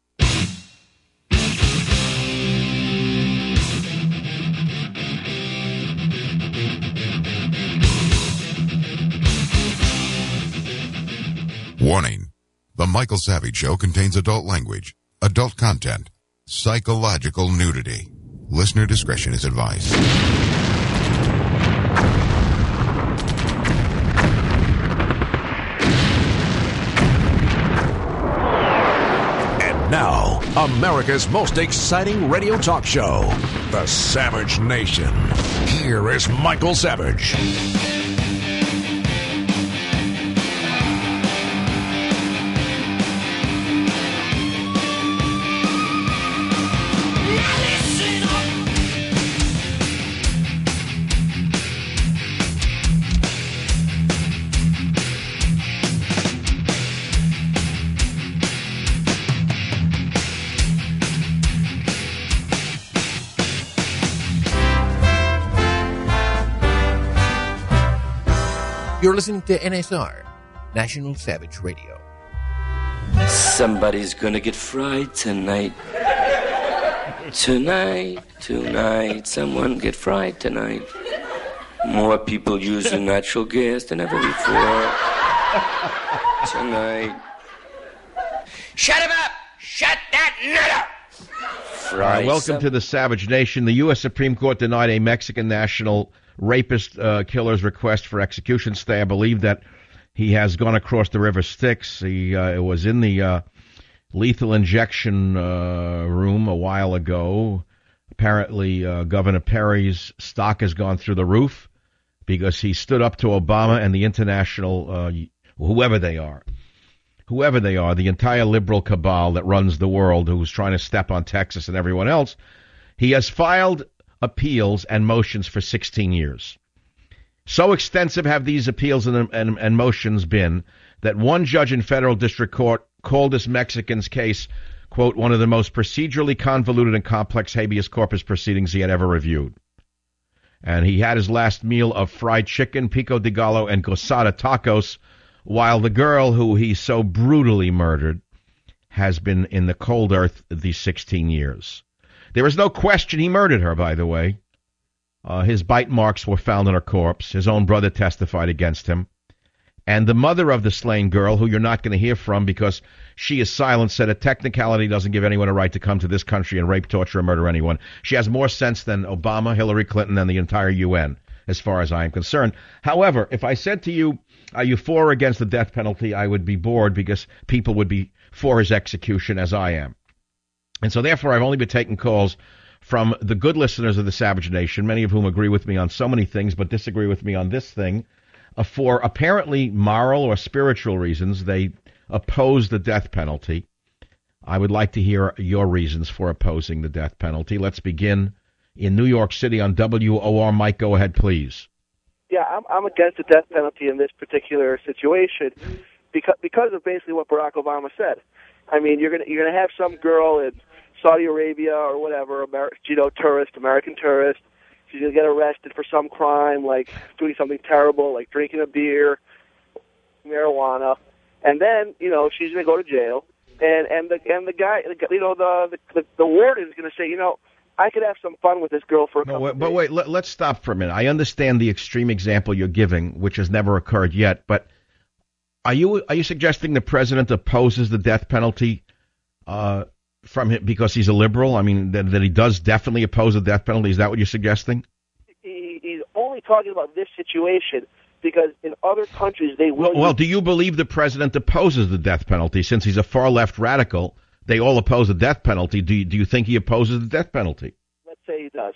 Warning. The Michael Savage Show contains adult language, adult content, psychological nudity. Listener discretion is advised. And now, America's most exciting radio talk show, The Savage Nation. Here is Michael Savage. You're listening to N S R, National Savage Radio. Somebody's gonna get fried tonight. Tonight, tonight, someone get fried tonight. More people using natural gas than ever before. Tonight. Shut him up! Shut that nut up! Fry uh, welcome some- to the Savage Nation. The U S Supreme Court denied a Mexican national rapist uh, killer's request for execution stay. I believe that he has gone across the river Styx. He uh, was in the uh, lethal injection uh, room a while ago. Apparently, uh, Governor Perry's stock has gone through the roof because he stood up to Obama and the international, uh, whoever they are, whoever they are, the entire liberal cabal that runs the world, who's trying to step on Texas and everyone else. He has filed appeals and motions for sixteen years. So extensive have these appeals and, and, and motions been that one judge in federal district court called this Mexican's case, quote, one of the most procedurally convoluted and complex habeas corpus proceedings he had ever reviewed. And he had his last meal of fried chicken, pico de gallo, and gosada tacos, while the girl who he so brutally murdered has been in the cold earth these sixteen years. There is no question he murdered her, by the way. Uh, his bite marks were found on her corpse. His own brother testified against him. And the mother of the slain girl, who you're not going to hear from because she is silent, said a technicality doesn't give anyone a right to come to this country and rape, torture, or murder anyone. She has more sense than Obama, Hillary Clinton, and the entire U N, as far as I am concerned. However, if I said to you, are you for or against the death penalty, I would be bored because people would be for his execution as I am. And so therefore, I've only been taking calls from the good listeners of the Savage Nation, many of whom agree with me on so many things but disagree with me on this thing. Uh, for apparently moral or spiritual reasons, they oppose the death penalty. I would like to hear your reasons for opposing the death penalty. Let's begin in New York City on W O R. Mike, go ahead, please. Yeah, I'm, I'm against the death penalty in this particular situation because because of basically what Barack Obama said. I mean, you're gonna you're gonna have some girl in Saudi Arabia or whatever, Amer- you know, tourist, American tourist. She's gonna get arrested for some crime, like doing something terrible, like drinking a beer, marijuana, and then you know she's gonna go to jail. And and the and the guy, you know, the the, the warden is gonna say, you know, I could have some fun with this girl for a couple But wait, of but days. wait let, let's stop for a minute. I understand the extreme example you're giving, which has never occurred yet. But are you are you suggesting the president opposes the death penalty uh, from him because he's a liberal? I mean, that, that he does definitely oppose the death penalty. Is that what you're suggesting? He, he's only talking about this situation because in other countries they will. Well, well, do you believe the president opposes the death penalty since he's a far left radical? They all oppose the death penalty. Do you, do you think he opposes the death penalty? Let's say he does.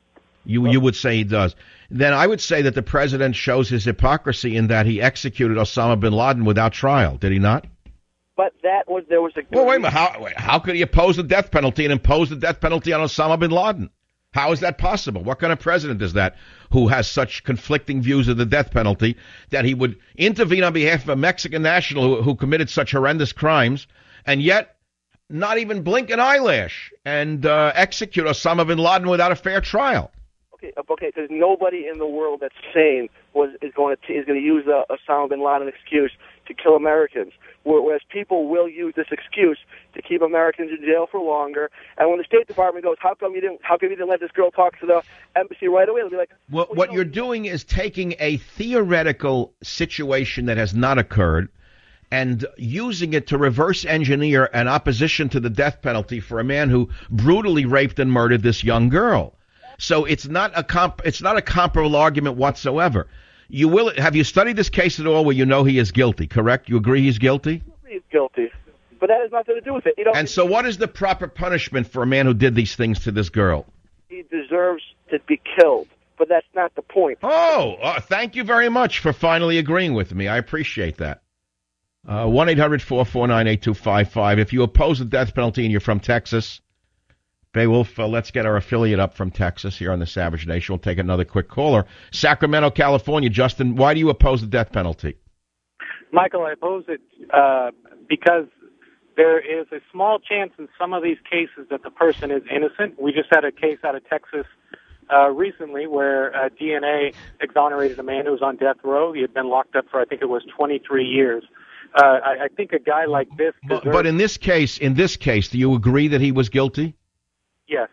You well, you would say he does. Then I would say that the president shows his hypocrisy in that he executed Osama bin Laden without trial. Did he not? But that was there was a. Well, wait a minute. How wait, how could he oppose the death penalty and impose the death penalty on Osama bin Laden? How is that possible? What kind of president is that who has such conflicting views of the death penalty that he would intervene on behalf of a Mexican national who, who committed such horrendous crimes and yet not even blink an eyelash and uh, execute Osama bin Laden without a fair trial? Okay, okay, because nobody in the world that's sane was is going to is going to use the Osama bin Laden excuse to kill Americans, whereas people will use this excuse to keep Americans in jail for longer. And when the State Department goes, "How come you didn't? How come you didn't let this girl talk to the embassy right away?" They'll be like, well, "What, what you know, you're doing is taking a theoretical situation that has not occurred and using it to reverse engineer an opposition to the death penalty for a man who brutally raped and murdered this young girl." So it's not a comp, it's not a comparable argument whatsoever. You will have you studied this case at all where you know he is guilty, correct? You agree he's guilty? He's guilty. But that has nothing to do with it. You know, and so what is the proper punishment for a man who did these things to this girl? He deserves to be killed, but that's not the point. Oh, uh, thank you very much for finally agreeing with me. I appreciate that. Uh, one eight hundred four four nine eight two five five. If you oppose the death penalty and you're from Texas, Beowulf, uh, let's get our affiliate up from Texas here on the Savage Nation. We'll take another quick caller. Sacramento, California. Justin, why do you oppose the death penalty? Michael, I oppose it uh, because there is a small chance in some of these cases that the person is innocent. We just had a case out of Texas uh, recently where uh, D N A exonerated a man who was on death row. He had been locked up for, I think it was twenty-three years. Uh, I, I think a guy like this deserves... But, but in this case, in this case, do you agree that he was guilty? Yes.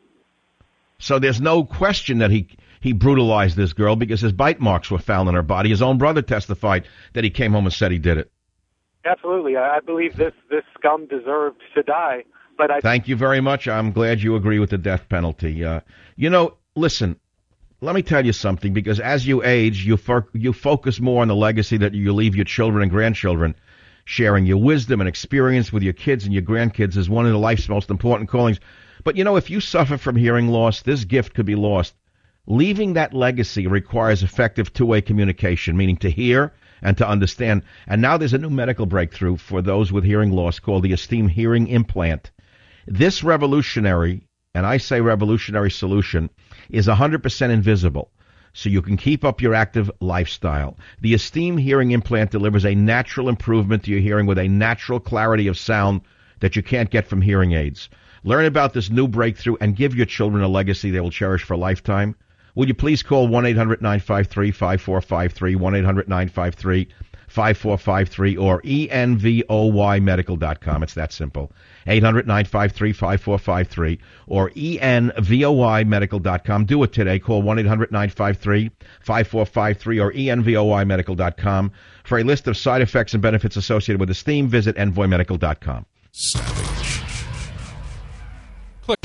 So there's no question that he he brutalized this girl because his bite marks were found on her body. His own brother testified that he came home and said he did it. Absolutely. I, I believe this, this scum deserved to die. But I Thank you very much. I'm glad you agree with the death penalty. Uh, you know, listen, let me tell you something, because as you age, you fo- you focus more on the legacy that you leave your children and grandchildren. Sharing your wisdom and experience with your kids and your grandkids is one of the life's most important callings. But, you know, if you suffer from hearing loss, this gift could be lost. Leaving that legacy requires effective two-way communication, meaning to hear and to understand. And now there's a new medical breakthrough for those with hearing loss called the Esteem Hearing Implant. This revolutionary, and I say revolutionary solution, is one hundred percent invisible, so you can keep up your active lifestyle. The Esteem Hearing Implant delivers a natural improvement to your hearing with a natural clarity of sound that you can't get from hearing aids. Learn about this new breakthrough and give your children a legacy they will cherish for a lifetime. Will you please call one eight hundred nine five three five four five three, one eight hundred nine five three five four five three or E N V O Y medical dot com. It's that simple. eight hundred, nine five three, five four five three or E N V O Y medical dot com. Do it today. Call one eight hundred, nine five three, five four five three or E N V O Y medical dot com. For a list of side effects and benefits associated with this theme, visit envoy medical dot com. Savage. Click.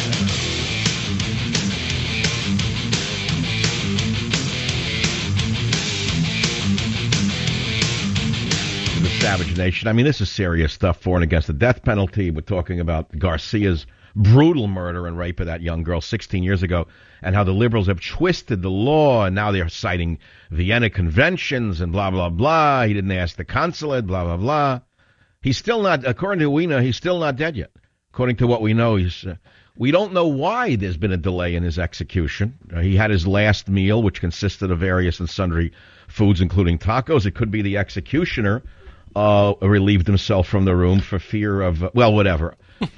The Savage Nation. I mean, this is serious stuff for and against the death penalty. We're talking about Garcia's brutal murder and rape of that young girl sixteen years ago, and how the liberals have twisted the law, and now they're citing Vienna conventions and blah, blah, blah. He didn't ask the consulate, blah, blah, blah. He's still not, according to we know, he's still not dead yet. According to what we know, he's. Uh, we don't know why there's been a delay in his execution. Uh, he had his last meal, which consisted of various and sundry foods, including tacos. It could be the executioner uh, relieved himself from the room for fear of, uh, well, whatever.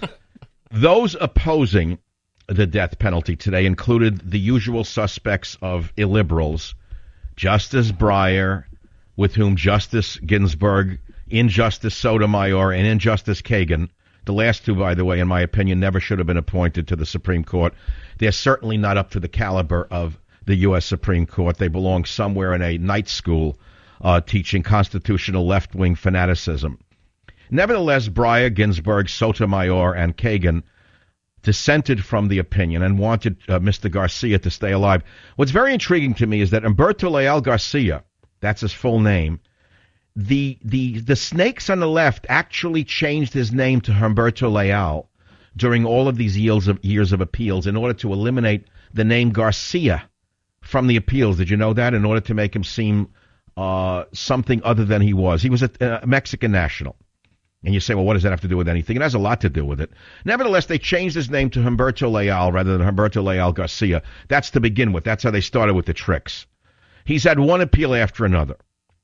Those opposing the death penalty today included the usual suspects of illiberals, Justice Breyer, with whom Justice Ginsburg, Injustice Sotomayor, and Injustice Kagan, the last two, by the way, in my opinion, never should have been appointed to the Supreme Court. They're certainly not up to the caliber of the U S Supreme Court. They belong somewhere in a night school uh, teaching constitutional left-wing fanaticism. Nevertheless, Breyer, Ginsburg, Sotomayor, and Kagan dissented from the opinion and wanted uh, Mister Garcia to stay alive. What's very intriguing to me is that Humberto Leal Garcia, that's his full name, the the the snakes on the left actually changed his name to Humberto Leal during all of these years of, years of appeals in order to eliminate the name Garcia from the appeals. Did you know that? In order to make him seem uh, something other than he was. He was a, a Mexican national. And you say, well, what does that have to do with anything? It has a lot to do with it. Nevertheless, they changed his name to Humberto Leal rather than Humberto Leal Garcia. That's to begin with. That's how they started with the tricks. He's had one appeal after another.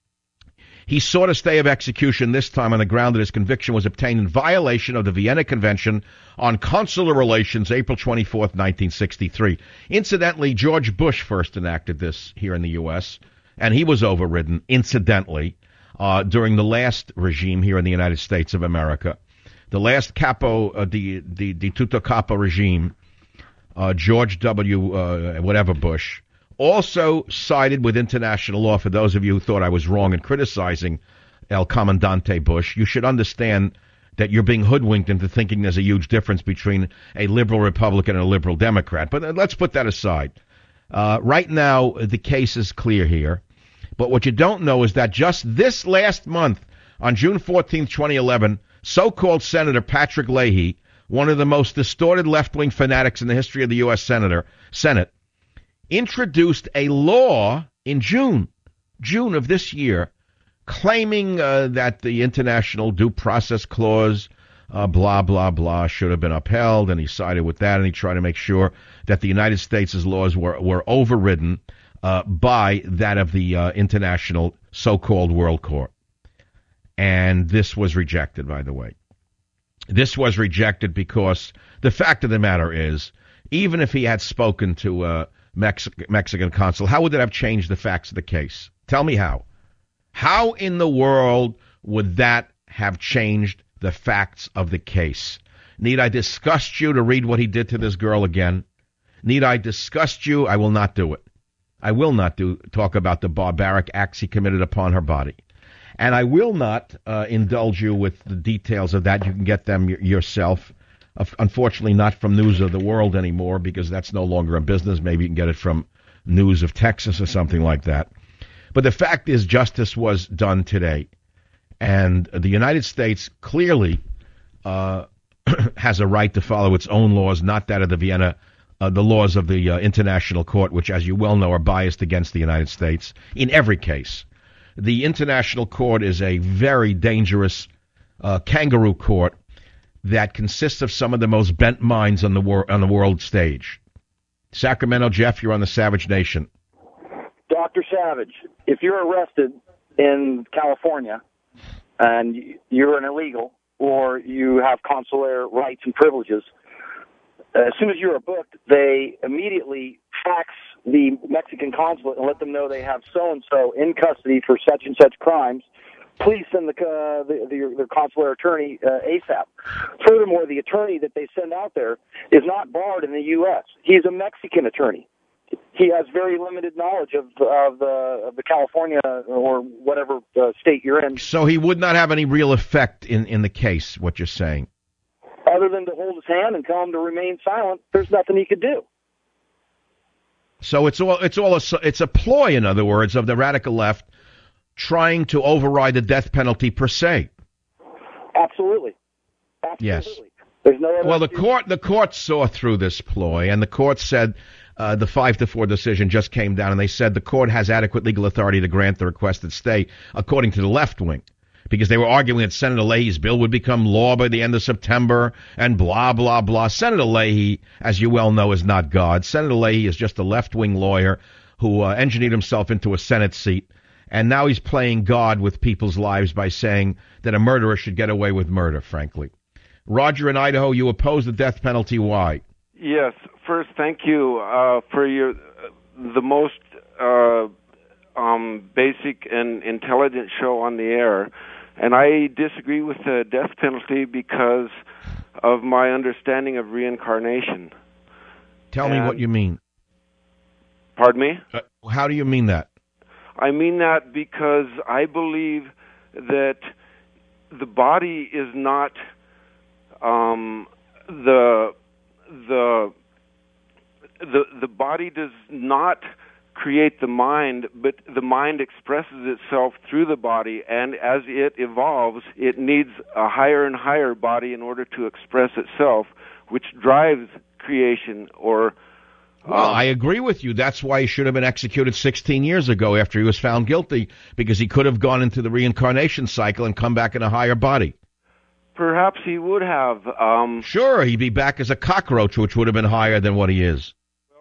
He sought a stay of execution this time on the ground that his conviction was obtained in violation of the Vienna Convention on Consular Relations, April twenty-fourth, nineteen sixty-three. Incidentally, George Bush first enacted this here in the U S, and he was overridden, incidentally, uh, during the last regime here in the United States of America. The last capo, uh, the, the, the tutto capo regime, uh, George W. Uh, whatever Bush, also sided with international law. For those of you who thought I was wrong in criticizing El Comandante Bush, you should understand that you're being hoodwinked into thinking there's a huge difference between a liberal Republican and a liberal Democrat. But let's put that aside. Uh, right now, the case is clear here. But what you don't know is that just this last month, on June fourteenth, twenty eleven, so-called Senator Patrick Leahy, one of the most distorted left-wing fanatics in the history of the U S Senator, Senate, introduced a law in June, June of this year, claiming uh, that the International Due Process Clause, uh, blah, blah, blah, should have been upheld, and he sided with that, and he tried to make sure that the United States' laws were, were overridden uh, by that of the uh, International so-called World Court. And this was rejected, by the way. This was rejected because the fact of the matter is, even if he had spoken to uh, Mex- Mexican consul, how would that have changed the facts of the case? Tell me how. How in the world would that have changed the facts of the case? Need I disgust you to read what he did to this girl again? Need I disgust you? I will not do it. I will not do talk about the barbaric acts he committed upon her body. And I will not uh, indulge you with the details of that. You can get them y- yourself. Uh, unfortunately, not from News of the World anymore, because that's no longer a business. Maybe you can get it from News of Texas or something like that. But the fact is, justice was done today. And the United States clearly uh, has a right to follow its own laws, not that of the Vienna, uh, the laws of the uh, International Court, which, as you well know, are biased against the United States in every case. The International Court is a very dangerous uh, kangaroo court that consists of some of the most bent minds on the wor- on the world stage. Sacramento, Jeff, you're on the Savage Nation. Doctor Savage, if you're arrested in California and you're an illegal or you have consular rights and privileges, as soon as you're booked, they immediately fax the Mexican consulate and let them know they have so-and-so in custody for such and such crimes. Please send the, uh, the, the, the consular attorney uh, ASAP. Furthermore, the attorney that they send out there is not barred in the U S. He's a Mexican attorney. He has very limited knowledge of, of, the, of the California or whatever uh, state you're in. So he would not have any real effect in, in the case, what you're saying? Other than to hold his hand and tell him to remain silent, there's nothing he could do. So it's all it's all a, it's a ploy, in other words, of the radical left trying to override the death penalty per se. Absolutely. Absolutely. Yes. There's no other well, the court the court saw through this ploy, and the court said uh, the five to four decision just came down, and they said the court has adequate legal authority to grant the requested stay, according to the left wing, because they were arguing that Senator Leahy's bill would become law by the end of September, and blah, blah, blah. Senator Leahy, as you well know, is not God. Senator Leahy is just a left-wing lawyer who uh, engineered himself into a Senate seat, and now he's playing God with people's lives by saying that a murderer should get away with murder, frankly. Roger in Idaho, you oppose the death penalty. Why? Yes. First, thank you uh, for your the most uh, um, basic and intelligent show on the air. And I disagree with the death penalty because of my understanding of reincarnation. Tell and, me what you mean. Pardon me? Uh, how do you mean that? I mean that because I believe that the body is not um, the the the the body does not create the mind, but the mind expresses itself through the body, and as it evolves, it needs a higher and higher body in order to express itself, which drives creation or... Well, um, I agree with you. That's why he should have been executed sixteen years ago after he was found guilty, because he could have gone into the reincarnation cycle and come back in a higher body. Perhaps he would have. Um, sure, he'd be back as a cockroach, which would have been higher than what he is.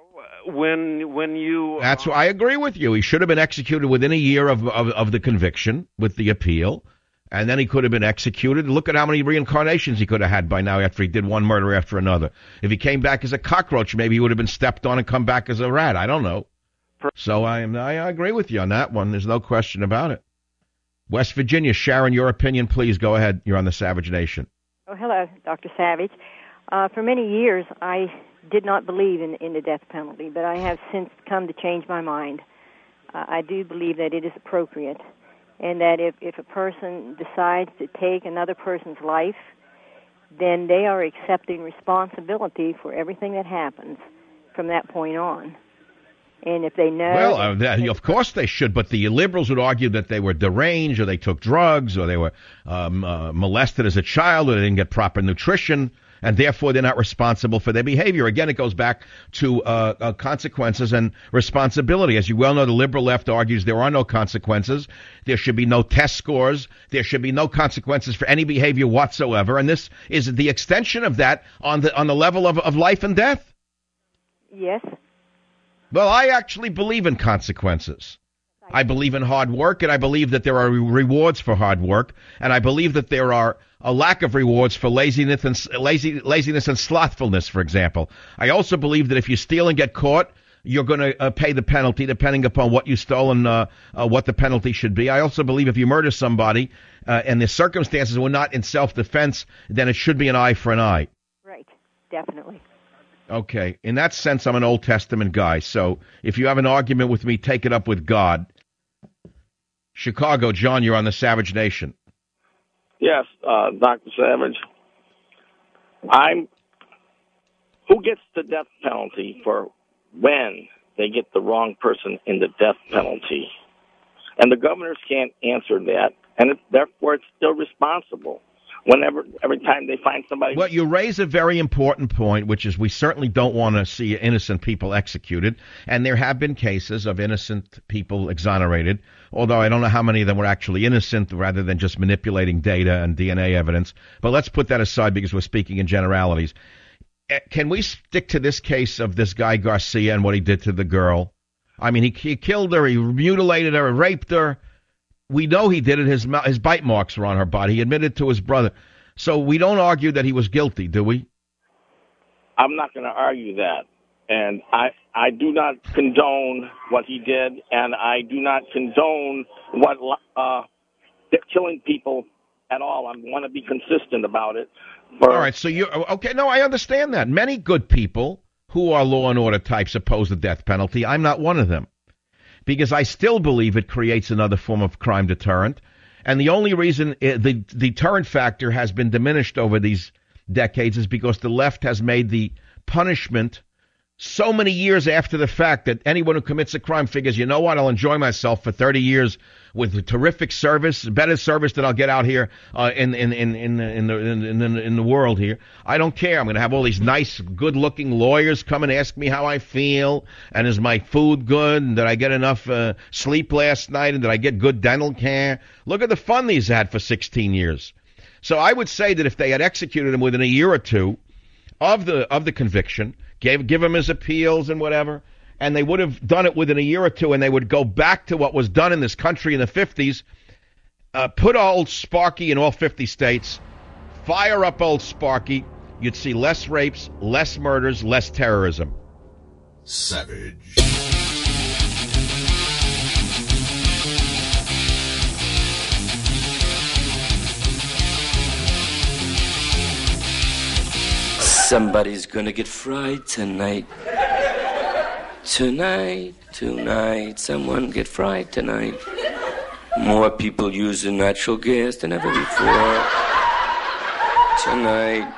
When when you... That's why I agree with you. He should have been executed within a year of, of, of the conviction with the appeal, and then he could have been executed. Look at how many reincarnations he could have had by now after he did one murder after another. If he came back as a cockroach, maybe he would have been stepped on and come back as a rat. I don't know. So I, am, I agree with you on that one. There's no question about it. West Virginia, Sharon, your opinion, please. Go ahead. You're on the Savage Nation. Oh, hello, Doctor Savage. Uh, for many years, I did not believe in, in the death penalty, but I have since come to change my mind. Uh, I do believe that it is appropriate, and that if, if a person decides to take another person's life, then they are accepting responsibility for everything that happens from that point on. And if they know... Well, uh, that, of course they should, but the liberals would argue that they were deranged, or they took drugs, or they were um, uh, molested as a child, or they didn't get proper nutrition, and therefore they're not responsible for their behavior. Again, it goes back to uh, uh, consequences and responsibility. As you well know, the liberal left argues there are no consequences. There should be no test scores. There should be no consequences for any behavior whatsoever. And this is the extension of that on the on the level of, of life and death. Yes. Well, I actually believe in consequences. I believe in hard work, and I believe that there are rewards for hard work, and I believe that there are a lack of rewards for laziness and lazy, laziness and slothfulness, for example. I also believe that if you steal and get caught, you're going to uh, pay the penalty depending upon what you stole and uh, uh, what the penalty should be. I also believe if you murder somebody uh, and the circumstances were not in self-defense, then it should be an eye for an eye. Right, definitely. Okay. In that sense, I'm an Old Testament guy. So if you have an argument with me, take it up with God. Chicago, John, you're on the Savage Nation. Yes, uh, Doctor Savage. I'm. Who gets the death penalty for when they get the wrong person in the death penalty? And the governors can't answer that, and it, therefore it's still responsible. Whenever, every time they find somebody. Well, you raise a very important point, which is we certainly don't want to see innocent people executed, and there have been cases of innocent people exonerated, although I don't know how many of them were actually innocent rather than just manipulating data and D N A evidence. But let's put that aside because we're speaking in generalities. Can we stick to this case of this guy Garcia and what he did to the girl? I mean, he, he killed her, he mutilated her, raped her. We know he did it. His his bite marks were on her body. He admitted to his brother. So we don't argue that he was guilty, do we? I'm not going to argue that. And I, I do not condone what he did, and I do not condone what uh, killing people at all. I want to be consistent about it. For, all right, so you okay? No, I understand that. Many good people who are law and order types oppose the death penalty. I'm not one of them, because I still believe it creates another form of crime deterrent. And the only reason it, the deterrent factor has been diminished over these decades is because the left has made the punishment so many years after the fact that anyone who commits a crime figures, you know what, I'll enjoy myself for thirty years with terrific service, better service than I'll get out here uh, in, in, in, in, in, the, in, in, in the world here. I don't care. I'm going to have all these nice, good-looking lawyers come and ask me how I feel, and is my food good, and did I get enough uh, sleep last night, and did I get good dental care? Look at the fun these had for sixteen years. So I would say that if they had executed him within a year or two of the of the conviction, gave give him his appeals and whatever, and they would have done it within a year or two, and they would go back to what was done in this country in the fifties, uh, put old Sparky in all fifty states, fire up old Sparky, you'd see less rapes, less murders, less terrorism. Savage. Somebody's gonna get fried tonight. Tonight, tonight, someone get fried tonight. More people using natural gas than ever before. Tonight.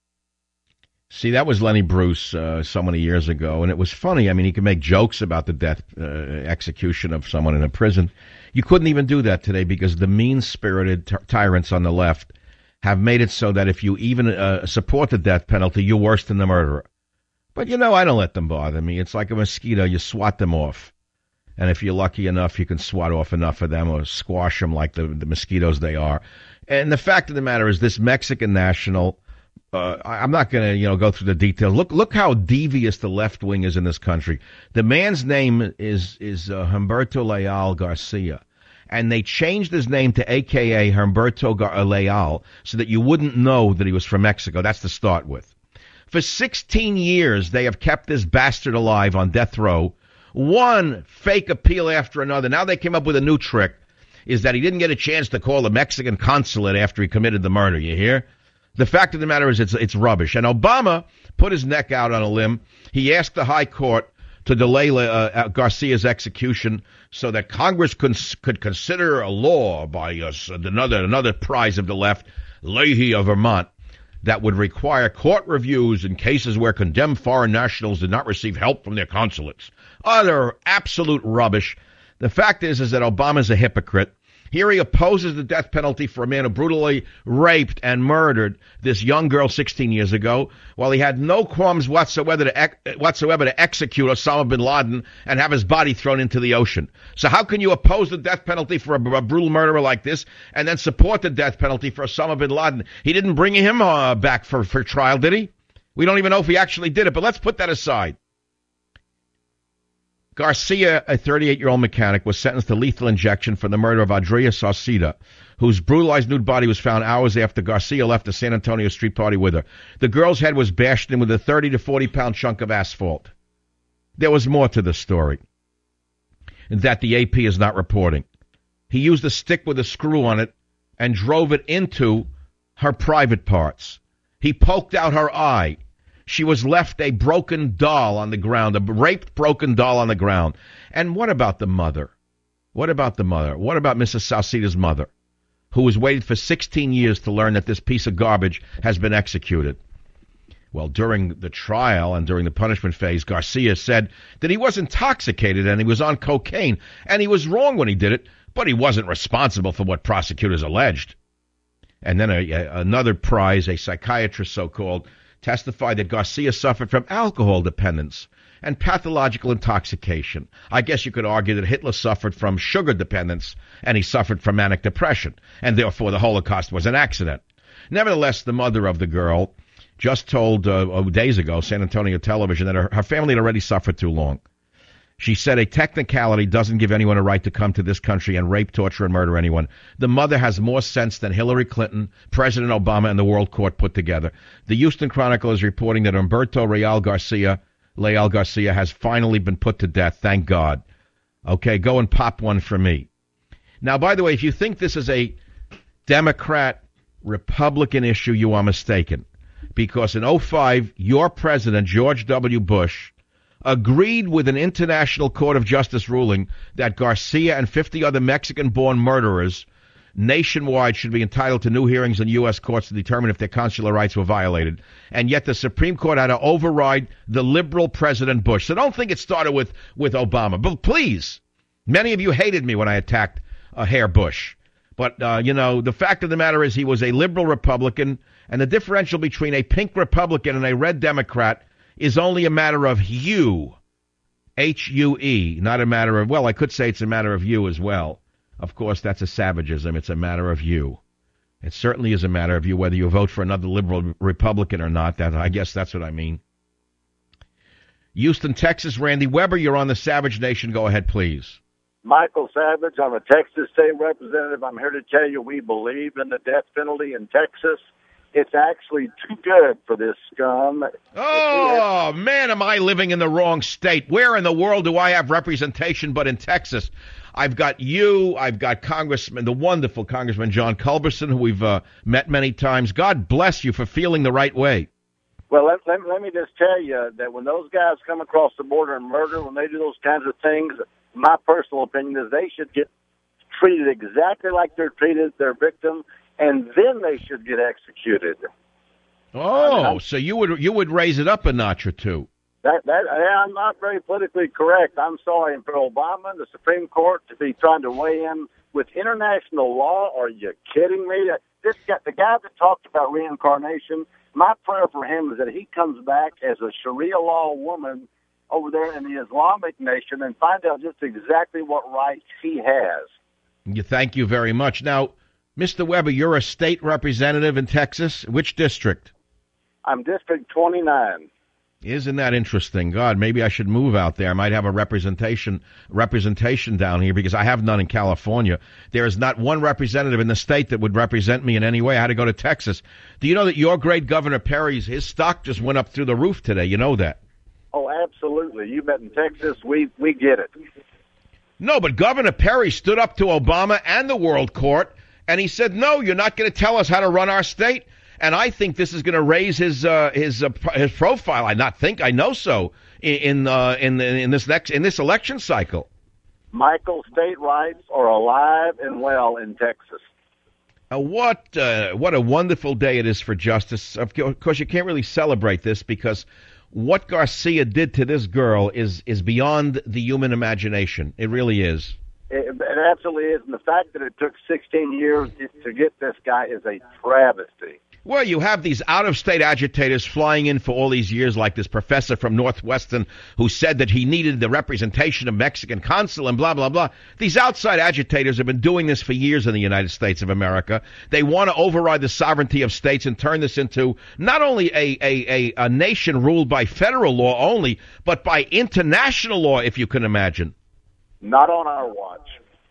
See, that was Lenny Bruce uh, so many years ago, and it was funny. I mean, he could make jokes about the death uh, execution of someone in a prison. You couldn't even do that today because the mean-spirited t- tyrants on the left have made it so that if you even uh, support the death penalty, you're worse than the murderer. But, you know, I don't let them bother me. It's like a mosquito. You swat them off. And if you're lucky enough, you can swat off enough of them or squash them like the, the mosquitoes they are. And the fact of the matter is this Mexican national, uh, I'm not going to, you know, go through the details. Look look how devious the left wing is in this country. The man's name is, is uh, Humberto Leal Garcia. And they changed his name to A K A Humberto Leal so that you wouldn't know that he was from Mexico. That's to start with. For sixteen years, they have kept this bastard alive on death row. One fake appeal after another. Now they came up with a new trick, is that he didn't get a chance to call the Mexican consulate after he committed the murder, you hear? The fact of the matter is it's, it's rubbish. And Obama put his neck out on a limb. He asked the high court to delay uh, Garcia's execution so that Congress could, could consider a law by us, another another prize of the left, Leahy of Vermont, that would require court reviews in cases where condemned foreign nationals did not receive help from their consulates. Utter absolute rubbish. The fact is, is that Obama's a hypocrite. Here he opposes the death penalty for a man who brutally raped and murdered this young girl sixteen years ago, while he had no qualms whatsoever to, ex- whatsoever to execute Osama bin Laden and have his body thrown into the ocean. So how can you oppose the death penalty for a, a brutal murderer like this and then support the death penalty for Osama bin Laden? He didn't bring him uh, back for, for trial, did he? We don't even know if he actually did it, but let's put that aside. Garcia, a thirty-eight-year-old mechanic, was sentenced to lethal injection for the murder of Adria Sauceda, whose brutalized nude body was found hours after Garcia left a San Antonio street party with her. The girl's head was bashed in with a thirty to forty-pound chunk of asphalt. There was more to the story that the A P is not reporting. He used a stick with a screw on it and drove it into her private parts. He poked out her eye. She was left a broken doll on the ground, a raped, broken doll on the ground. And what about the mother? What about the mother? What about Missus Sauceda's mother, who has waited for sixteen years to learn that this piece of garbage has been executed? Well, during the trial and during the punishment phase, Garcia said that he was intoxicated and he was on cocaine, and he was wrong when he did it, but he wasn't responsible for what prosecutors alleged. And then a, a, another prize, a psychiatrist so-called, testified that Garcia suffered from alcohol dependence and pathological intoxication. I guess you could argue that Hitler suffered from sugar dependence and he suffered from manic depression, and therefore the Holocaust was an accident. Nevertheless, the mother of the girl just told uh, days ago, San Antonio television, that her, her family had already suffered too long. She said a technicality doesn't give anyone a right to come to this country and rape, torture, and murder anyone. The mother has more sense than Hillary Clinton, President Obama, and the World Court put together. The Houston Chronicle is reporting that Humberto Real Garcia Leal Garcia has finally been put to death. Thank God. Okay, go and pop one for me. Now, by the way, if you think this is a Democrat-Republican issue, you are mistaken. Because in oh five, your president, George W. Bush, agreed with an International Court of Justice ruling that Garcia and fifty other Mexican-born murderers nationwide should be entitled to new hearings in U S courts to determine if their consular rights were violated. And yet the Supreme Court had to override the liberal President Bush. So don't think it started with, with Obama. But please, many of you hated me when I attacked uh, Herr Bush. But, uh, you know, the fact of the matter is he was a liberal Republican, and the differential between a pink Republican and a red Democrat is only a matter of hue, H U E, not a matter of, well, I could say it's a matter of you as well. Of course, that's a savagism. It's a matter of you. It certainly is a matter of you, whether you vote for another liberal Republican or not. That I guess that's what I mean. Houston, Texas, Randy Weber, you're on the Savage Nation. Go ahead, please. Michael Savage, I'm a Texas state representative. I'm here to tell you we believe in the death penalty in Texas. It's actually too good for this scum. Oh, man, am I living in the wrong state. Where in the world do I have representation but in Texas? I've got you. I've got Congressman, the wonderful Congressman John Culberson, who we've uh, met many times. God bless you for feeling the right way. Well, let, let, let me just tell you that when those guys come across the border and murder, when they do those kinds of things, my personal opinion is they should get treated exactly like they're treated their victim, and then they should get executed. Oh, I mean, so you would you would raise it up a notch or two. That, that, I'm not very politically correct. I'm sorry. And for Obama and the Supreme Court to be trying to weigh in with international law, are you kidding me? This guy, the guy that talked about reincarnation, my prayer for him is that he comes back as a Sharia law woman over there in the Islamic nation and find out just exactly what rights he has. You, thank you very much. Now, Mister Weber, you're a state representative in Texas. Which district? I'm District twenty-nine. Isn't that interesting? God, maybe I should move out there. I might have a representation representation down here because I have none in California. There is not one representative in the state that would represent me in any way. I had to go to Texas. Do you know that your great Governor Perry's, his stock just went up through the roof today? You know that? Oh, absolutely. You bet in Texas, we, we get it. No, but Governor Perry stood up to Obama and the World Court, and he said, no, you're not going to tell us how to run our state. And I think this is going to raise his uh, his uh, his profile. I not think I know so in in, uh, in in this next in this election cycle. Michael, state rights are alive and well in Texas. Uh, what uh, what a wonderful day it is for justice. Of course, you can't really celebrate this because what Garcia did to this girl is is beyond the human imagination. It really is. It, it absolutely is. And the fact that it took sixteen years to get this guy is a travesty. Well, you have these out-of-state agitators flying in for all these years, like this professor from Northwestern who said that he needed the representation of Mexican consul and blah, blah, blah. These outside agitators have been doing this for years in the United States of America. They want to override the sovereignty of states and turn this into not only a, a, a, a nation ruled by federal law only, but by international law, if you can imagine. Not on our watch.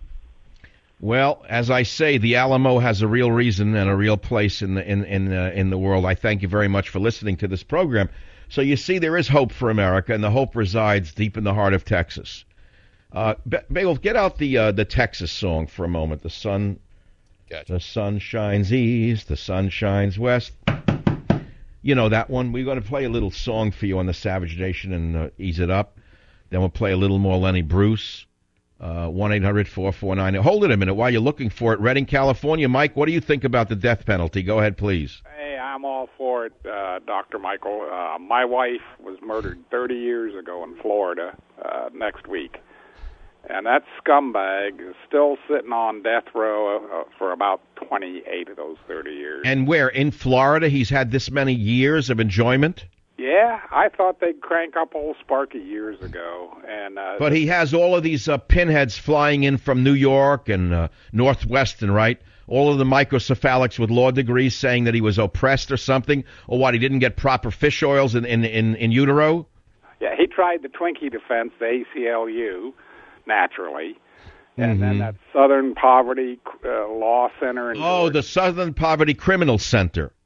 Well, as I say, the Alamo has a real reason and a real place in the in in, uh, in the world. I thank you very much for listening to this program. So you see, there is hope for America, and the hope resides deep in the heart of Texas. Uh, Bagel, get out the uh, the Texas song for a moment. The sun, gotcha. The sun shines east, the sun shines west. You know that one. We're going to play a little song for you on the Savage Nation and uh, ease it up. Then we'll play a little more Lenny Bruce. Uh, one eight hundred four four nine. Hold it a minute while you're looking for it. Redding, California. Mike, what do you think about the death penalty? Go ahead, please. Hey, I'm all for it, uh, Doctor Michael. Uh, my wife was murdered thirty years ago in Florida uh, next week. And that scumbag is still sitting on death row uh, for about twenty-eight of those thirty years. And where? In Florida he's had this many years of enjoyment? Yeah, I thought they'd crank up old Sparky years ago. and uh, But he has all of these uh, pinheads flying in from New York and uh, Northwestern, right? All of the microcephalics with law degrees saying that he was oppressed or something, or what, he didn't get proper fish oils in, in, in, in utero? Yeah, he tried the Twinkie defense, the A C L U, naturally. And mm-hmm. then that Southern Poverty uh, Law Center. In oh, Georgia. the Southern Poverty Criminal Center.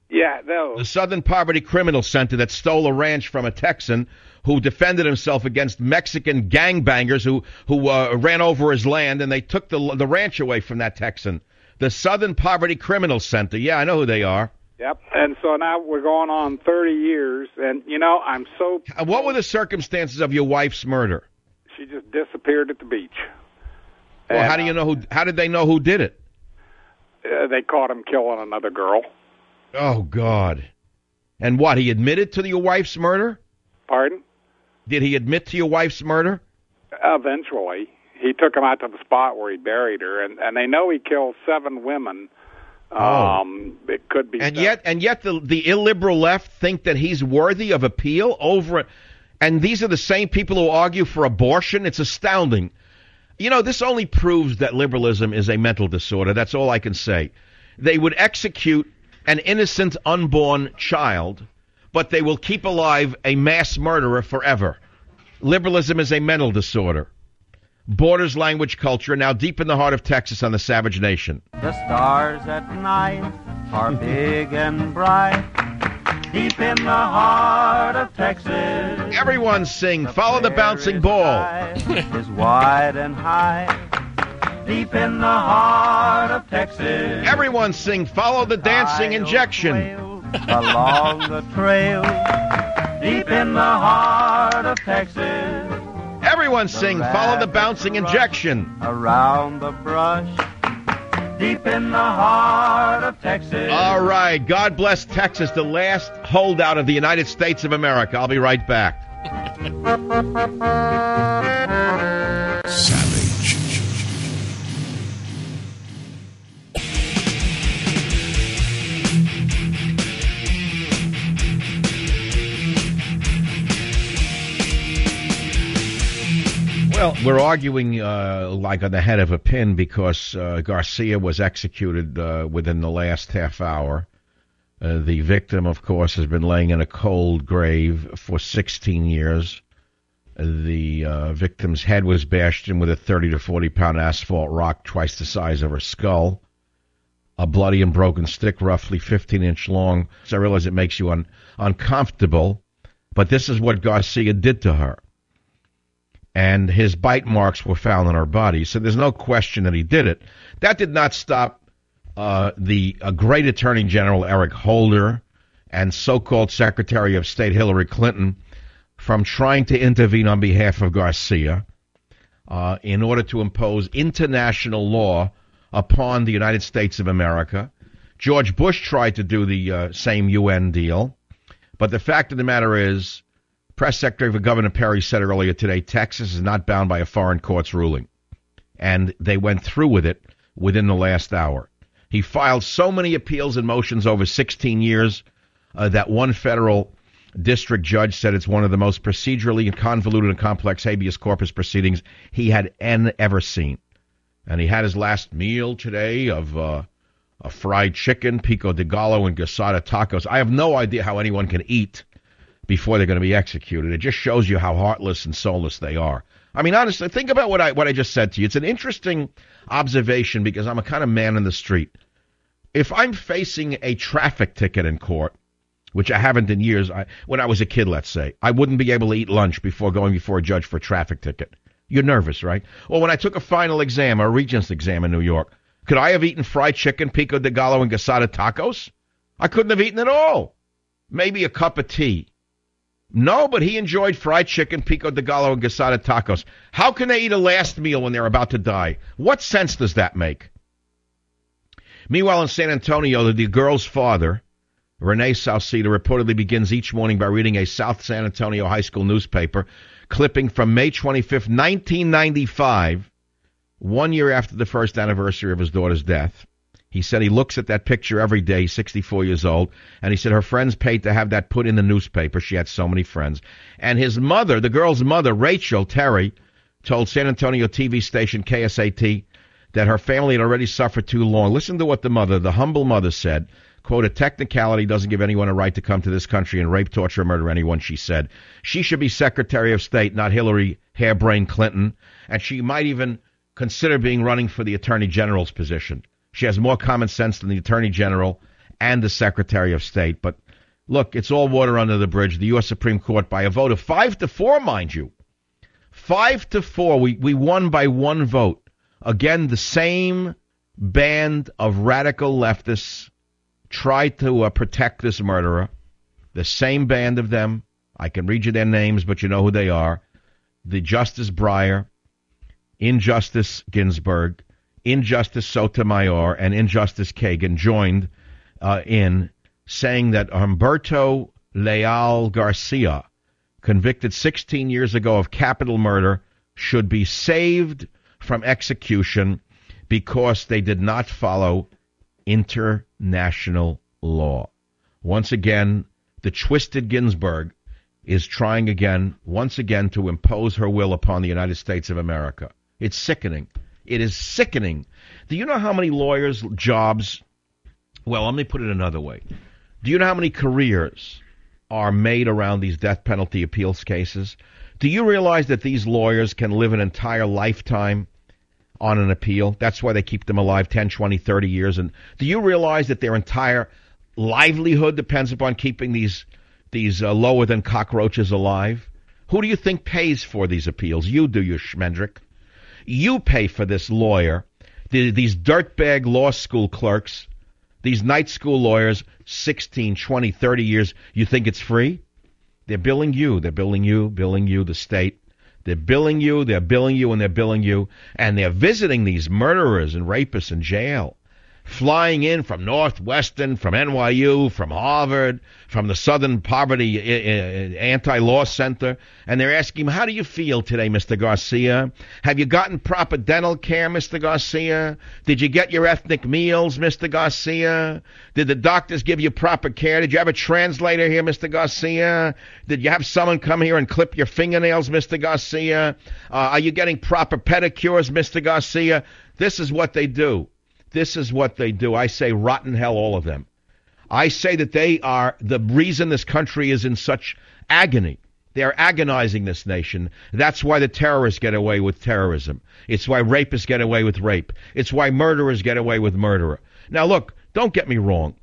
Yeah, no. The Southern Poverty Criminal Center that stole a ranch from a Texan who defended himself against Mexican gangbangers who who uh, ran over his land, and they took the the ranch away from that Texan. The Southern Poverty Criminal Center. Yeah, I know who they are. Yep. And so now we're going on thirty years, and, you know, I'm so... What were the circumstances of your wife's murder? She just disappeared at the beach. Well, and, how do you know who? How did they know who did it? Uh, they caught him killing another girl. Oh, God. And what, he admitted to your wife's murder? Pardon? Did he admit to your wife's murder? Eventually. He took him out to the spot where he buried her, and, and they know he killed seven women. Um, oh. It could be... And seven. yet and yet the, the illiberal left think that he's worthy of appeal over it. And these are the same people who argue for abortion. It's astounding. You know, this only proves that liberalism is a mental disorder. That's all I can say. They would execute an innocent unborn child, but they will keep alive a mass murderer forever. Liberalism is a mental disorder. Borders, language, culture, now deep in the heart of Texas on the Savage Nation. The stars at night are big and bright, deep in the heart of Texas. Everyone sing, follow the bouncing ball. Is wide and high, deep in the heart of Texas. Everyone sing, follow the dancing injection. Along the trail, deep in the heart of Texas. Everyone sing, follow the bouncing injection. Around the brush, deep in the heart of Texas. All right, God bless Texas, the last holdout of the United States of America. I'll be right back. Savage. Well, we're arguing uh, like on the head of a pin because uh, Garcia was executed uh, within the last half hour. Uh, the victim, of course, has been laying in a cold grave for sixteen years. The uh, victim's head was bashed in with a thirty to forty pound asphalt rock twice the size of her skull. A bloody and broken stick, roughly fifteen inch long. So I realize it makes you un- uncomfortable, but this is what Garcia did to her. And his bite marks were found on her body, so there's no question that he did it. That did not stop uh, the uh, great Attorney General Eric Holder and so-called Secretary of State Hillary Clinton from trying to intervene on behalf of Garcia uh, in order to impose international law upon the United States of America. George Bush tried to do the uh, same U N deal, but the fact of the matter is, Press Secretary for Governor Perry said earlier today, Texas is not bound by a foreign court's ruling. And they went through with it within the last hour. He filed so many appeals and motions over sixteen years uh, that one federal district judge said it's one of the most procedurally convoluted and complex habeas corpus proceedings he had n- ever seen. And he had his last meal today of uh, a fried chicken, pico de gallo, and gasada tacos. I have no idea how anyone can eat before they're going to be executed. It just shows you how heartless and soulless they are. I mean, honestly, think about what I what I just said to you. It's an interesting observation because I'm a kind of man in the street. If I'm facing a traffic ticket in court, which I haven't in years, I, when I was a kid, let's say, I wouldn't be able to eat lunch before going before a judge for a traffic ticket. You're nervous, right? Or when I took a final exam, a Regents exam in New York, could I have eaten fried chicken, pico de gallo, and gasada tacos? I couldn't have eaten it all. Maybe a cup of tea. No, but he enjoyed fried chicken, pico de gallo, and gasada tacos. How can they eat a last meal when they're about to die? What sense does that make? Meanwhile, in San Antonio, the girl's father, Renee Sauceda, reportedly begins each morning by reading a South San Antonio high school newspaper clipping from May twenty-fifth, nineteen ninety-five, one year after the first anniversary of his daughter's death. He said he looks at that picture every day. He's sixty-four years old. And he said her friends paid to have that put in the newspaper. She had so many friends. And his mother, the girl's mother, Rachel Terry, told San Antonio T V station K S A T that her family had already suffered too long. Listen to what the mother, the humble mother, said. Quote, a technicality doesn't give anyone a right to come to this country and rape, torture, and murder anyone, she said. She should be Secretary of State, not Hillary Hairbrain Clinton. And she might even consider being running for the Attorney General's position. She has more common sense than the Attorney General and the Secretary of State. But look, it's all water under the bridge. The U S Supreme Court, by a vote of five to four, mind you, five to four, we, we won by one vote. Again, the same band of radical leftists tried to uh, protect this murderer. The same band of them. I can read you their names, but you know who they are. The Justice Breyer, Injustice Ginsburg, Injustice Sotomayor, and Injustice Kagan joined uh, in saying that Humberto Leal Garcia, convicted sixteen years ago of capital murder, should be saved from execution because they did not follow international law. Once again, the twisted Ginsburg is trying again, once again, to impose her will upon the United States of America. It's sickening. It is sickening. Do you know how many lawyers' jobs, well, let me put it another way. Do you know how many careers are made around these death penalty appeals cases? Do you realize that these lawyers can live an entire lifetime on an appeal? That's why they keep them alive ten, twenty, thirty years. And do you realize that their entire livelihood depends upon keeping these these uh, lower-than-cockroaches alive? Who do you think pays for these appeals? You do, you schmendrick. You pay for this lawyer, the, these dirtbag law school clerks, these night school lawyers, sixteen, twenty, thirty years. You think it's free? They're billing you. They're billing you, billing you, the state. They're billing you, they're billing you, and they're billing you. And they're visiting these murderers and rapists in jail, flying in from Northwestern, from N Y U, from Harvard, from the Southern Poverty Anti-Law Center, and they're asking him, how do you feel today, Mister Garcia? Have you gotten proper dental care, Mister Garcia? Did you get your ethnic meals, Mister Garcia? Did the doctors give you proper care? Did you have a translator here, Mister Garcia? Did you have someone come here and clip your fingernails, Mister Garcia? Uh, are you getting proper pedicures, Mister Garcia? This is what they do. This is what they do. I say rotten hell, all of them. I say that they are the reason this country is in such agony. They are agonizing this nation. That's why the terrorists get away with terrorism. It's why rapists get away with rape. It's why murderers get away with murder. Now, look, don't get me wrong.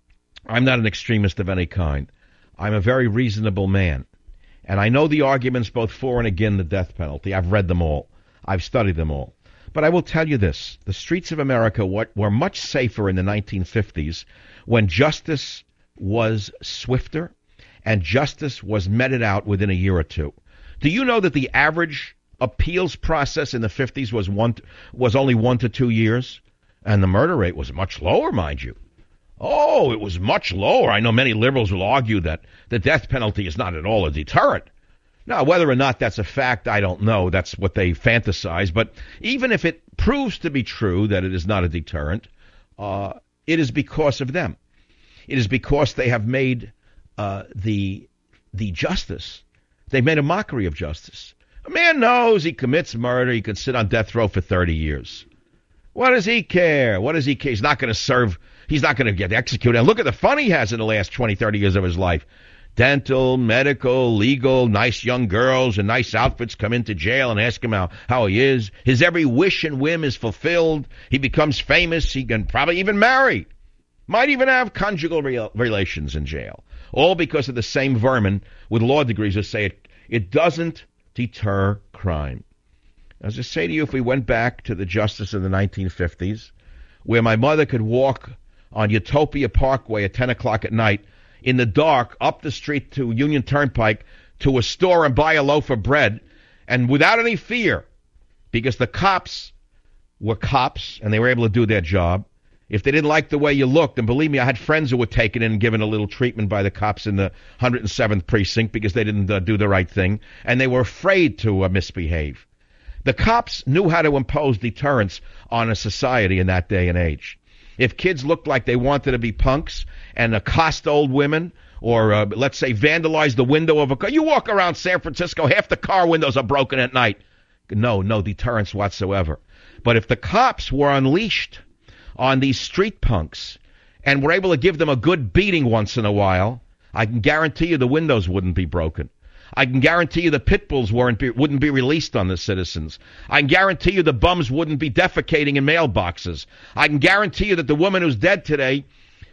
I'm not an extremist of any kind. I'm a very reasonable man. And I know the arguments both for and against the death penalty. I've read them all. I've studied them all. But I will tell you this. The streets of America were much safer in the nineteen fifties when justice was swifter and justice was meted out within a year or two. Do you know that the average appeals process in the fifties was one was only one to two years? And the murder rate was much lower, mind you. Oh, it was much lower. I know many liberals will argue that the death penalty is not at all a deterrent. Now, whether or not that's a fact, I don't know. That's what they fantasize. But even if it proves to be true that it is not a deterrent, uh, it is because of them. It is because they have made uh, the the justice. They've made a mockery of justice. A man knows he commits murder. He could sit on death row for thirty years. What does he care? What does he care? He's not going to serve. He's not going to get executed. And look at the fun he has in the last twenty, thirty years of his life. Dental, medical, legal, nice young girls in nice outfits come into jail and ask him how, how he is. His every wish and whim is fulfilled. He becomes famous. He can probably even marry. Might even have conjugal re- relations in jail. All because of the same vermin with law degrees who say it, it doesn't deter crime. As I say to you, if we went back to the justice of the nineteen fifties, where my mother could walk on Utopia Parkway at ten o'clock at night, in the dark, up the street to Union Turnpike, to a store and buy a loaf of bread, and without any fear, because the cops were cops, and they were able to do their job. If they didn't like the way you looked, and believe me, I had friends who were taken in and given a little treatment by the cops in the one hundred seventh Precinct because they didn't uh, do the right thing, and they were afraid to uh, misbehave. The cops knew how to impose deterrence on a society in that day and age. If kids looked like they wanted to be punks and accost old women, or uh, let's say vandalize the window of a car. You walk around San Francisco, half the car windows are broken at night. No, no deterrence whatsoever. But if the cops were unleashed on these street punks and were able to give them a good beating once in a while, I can guarantee you the windows wouldn't be broken. I can guarantee you the pit bulls weren't be, wouldn't be released on the citizens. I can guarantee you the bums wouldn't be defecating in mailboxes. I can guarantee you that the woman who's dead today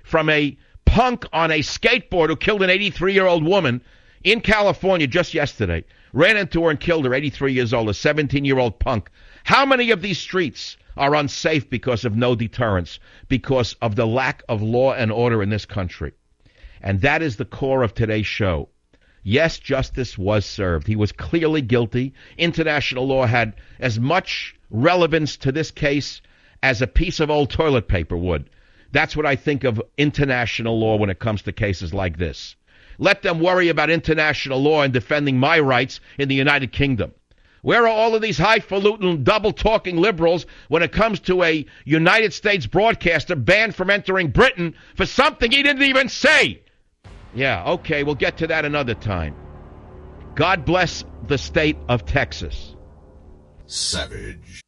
from a punk on a skateboard who killed an eighty-three-year-old woman in California just yesterday. Ran into her and killed her, eighty-three years old, a seventeen-year-old punk. How many of these streets are unsafe because of no deterrence, because of the lack of law and order in this country? And that is the core of today's show. Yes, justice was served. He was clearly guilty. International law had as much relevance to this case as a piece of old toilet paper would. That's what I think of international law when it comes to cases like this. Let them worry about international law and defending my rights in the United Kingdom. Where are all of these highfalutin, double-talking liberals when it comes to a United States broadcaster banned from entering Britain for something he didn't even say? Yeah, okay, we'll get to that another time. God bless the state of Texas. Savage.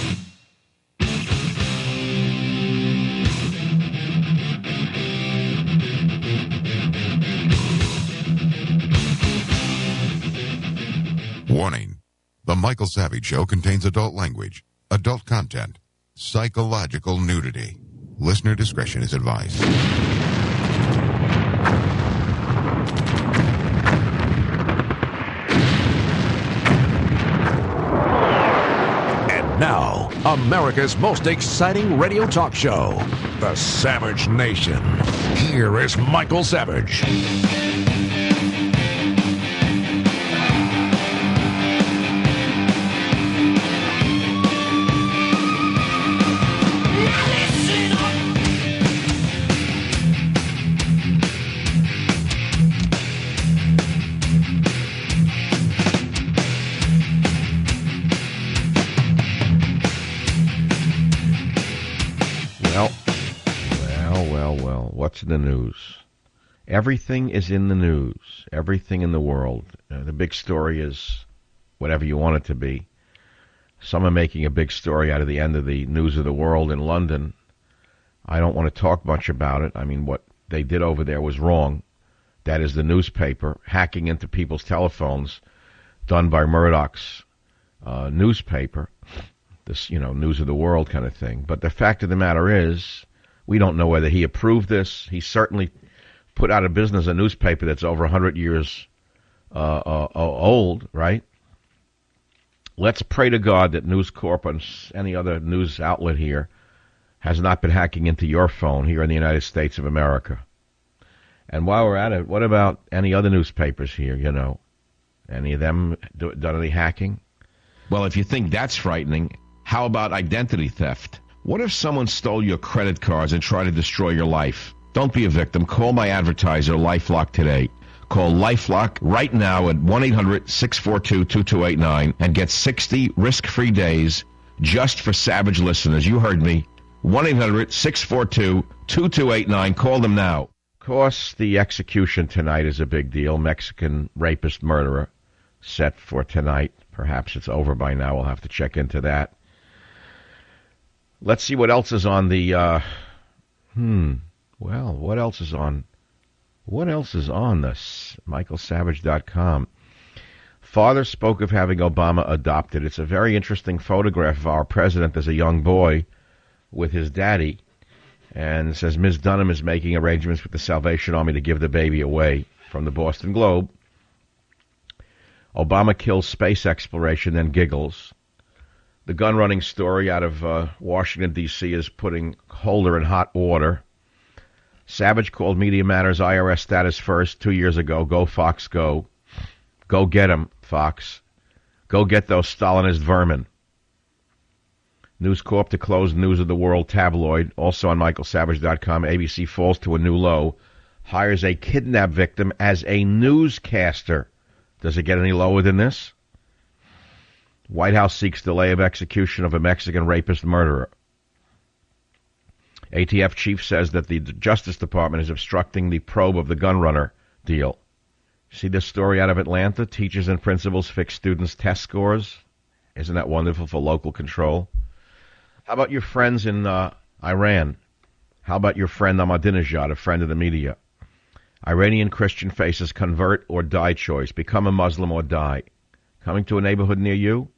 Warning. The Michael Savage Show contains adult language, adult content, psychological nudity. Listener discretion is advised. And now, America's most exciting radio talk show, The Savage Nation. Here is Michael Savage. What's in the news? Everything is in the news. Everything in the world. Uh, the big story is whatever you want it to be. Some are making a big story out of the end of the news of the world in London. I don't want to talk much about it. I mean, what they did over there was wrong. That is the newspaper hacking into people's telephones, done by Murdoch's uh, newspaper. This, you know, news of the world kind of thing. But the fact of the matter is, we don't know whether he approved this. He certainly put out of business a newspaper that's over one hundred years uh, uh, old, right? Let's pray to God that News Corp and any other news outlet here has not been hacking into your phone here in the United States of America. And while we're at it, what about any other newspapers here, you know? Any of them do, done any hacking? Well, if you think that's frightening, how about identity theft? What if someone stole your credit cards and tried to destroy your life? Don't be a victim. Call my advertiser, LifeLock, today. Call LifeLock right now at one eight hundred six four two two two eight nine and get sixty risk-free days just for Savage listeners. You heard me. one eight hundred six four two two two eight nine. Call them now. Of course, the execution tonight is a big deal. Mexican rapist murderer set for tonight. Perhaps it's over by now. We'll have to check into that. Let's see what else is on the, uh, hmm, well, what else is on, what else is on this? Michael Savage dot com. Father spoke of having Obama adopted. It's a very interesting photograph of our president as a young boy with his daddy. And it says, Miz Dunham is making arrangements with the Salvation Army to give the baby away, from the Boston Globe. Obama kills space exploration, then giggles. The gun-running story out of uh, Washington, D C is putting Holder in hot water. Savage called Media Matters I R S status first two years ago. Go, Fox, go. Go get 'em, Fox. Go get those Stalinist vermin. News Corp to close News of the World tabloid, also on Michael Savage dot com. A B C falls to a new low. Hires a kidnap victim as a newscaster. Does it get any lower than this? White House seeks delay of execution of a Mexican rapist murderer. A T F chief says that the Justice Department is obstructing the probe of the gun runner deal. See this story out of Atlanta? Teachers and principals fix students' test scores. Isn't that wonderful for local control? How about your friends in uh, Iran? How about your friend Ahmadinejad, a friend of the media? Iranian Christian faces convert or die choice. Become a Muslim or die. Coming to a neighborhood near you?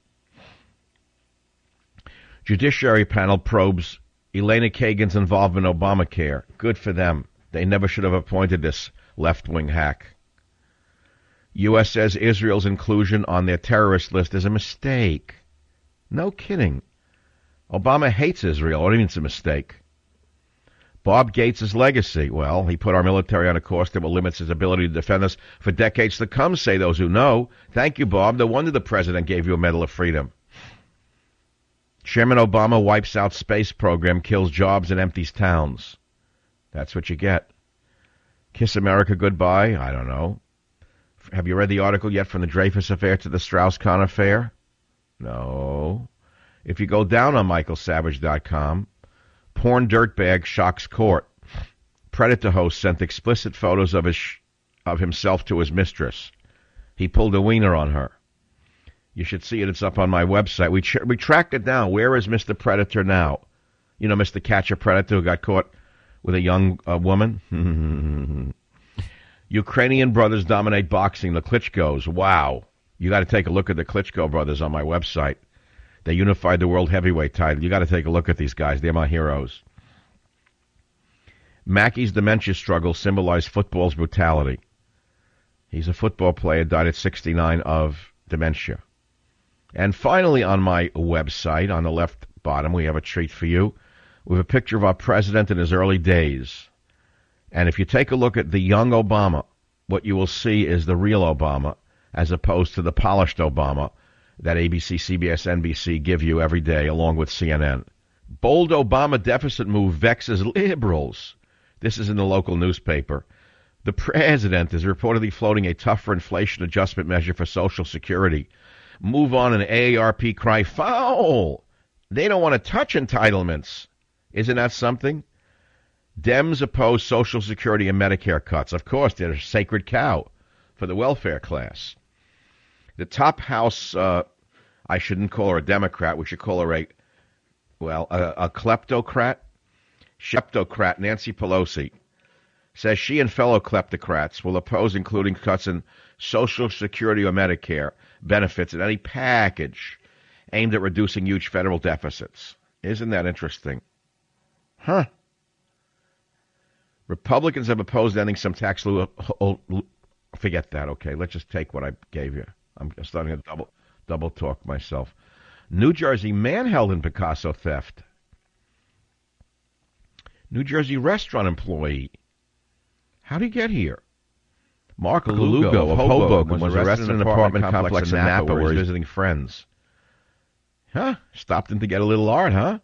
Judiciary panel probes Elena Kagan's involvement in Obamacare. Good for them. They never should have appointed this left-wing hack. U S says Israel's inclusion on their terrorist list is a mistake. No kidding. Obama hates Israel. What do you mean it's a mistake? Bob Gates' legacy. Well, he put our military on a course that will limit his ability to defend us for decades to come, say those who know. Thank you, Bob. No wonder the president gave you a Medal of Freedom. Chairman Obama wipes out space program, kills jobs, and empties towns. That's what you get. Kiss America goodbye? I don't know. Have you read the article yet from the Dreyfus affair to the Strauss-Kahn affair? No. If you go down on michael savage dot com, porn dirtbag shocks court. Predator host sent explicit photos of his sh- of himself to his mistress. He pulled a wiener on her. You should see it. It's up on my website. We ch- we tracked it down. Where is Mister Predator now? You know, Mister Catcher Predator who got caught with a young uh, woman? Ukrainian brothers dominate boxing. The Klitschko's. Wow. You got to take a look at the Klitschko brothers on my website. They unified the world heavyweight title. You got to take a look at these guys. They're my heroes. Mackey's dementia struggle symbolized football's brutality. He's a football player, died at sixty-nine of dementia. And finally, on my website, on the left bottom, we have a treat for you. We have a picture of our president in his early days. And if you take a look at the young Obama, what you will see is the real Obama, as opposed to the polished Obama that A B C, C B S, N B C give you every day, along with C N N. Bold Obama deficit move vexes liberals. This is in the local newspaper. The president is reportedly floating a tougher inflation adjustment measure for Social Security. Move on and A A R P cry foul. They don't want to touch entitlements. Isn't that something? Dems oppose Social Security and Medicare cuts. Of course, they're a sacred cow for the welfare class. The top house, uh, I shouldn't call her a Democrat. We should call her a, well, a, a kleptocrat. Sheptocrat Nancy Pelosi says she and fellow kleptocrats will oppose including cuts in Social Security or Medicare benefits in any package aimed at reducing huge federal deficits. Isn't that interesting? Huh. Republicans have opposed ending some tax law. Forget that, okay? Let's just take what I gave you. I'm starting to double double talk myself. New Jersey man held in Picasso theft. New Jersey restaurant employee. How did he get here? Mark Lugo of Hoboken was arrested in an apartment complex in Napa where he's visiting friends. Huh? Stopped in to get a little art, huh?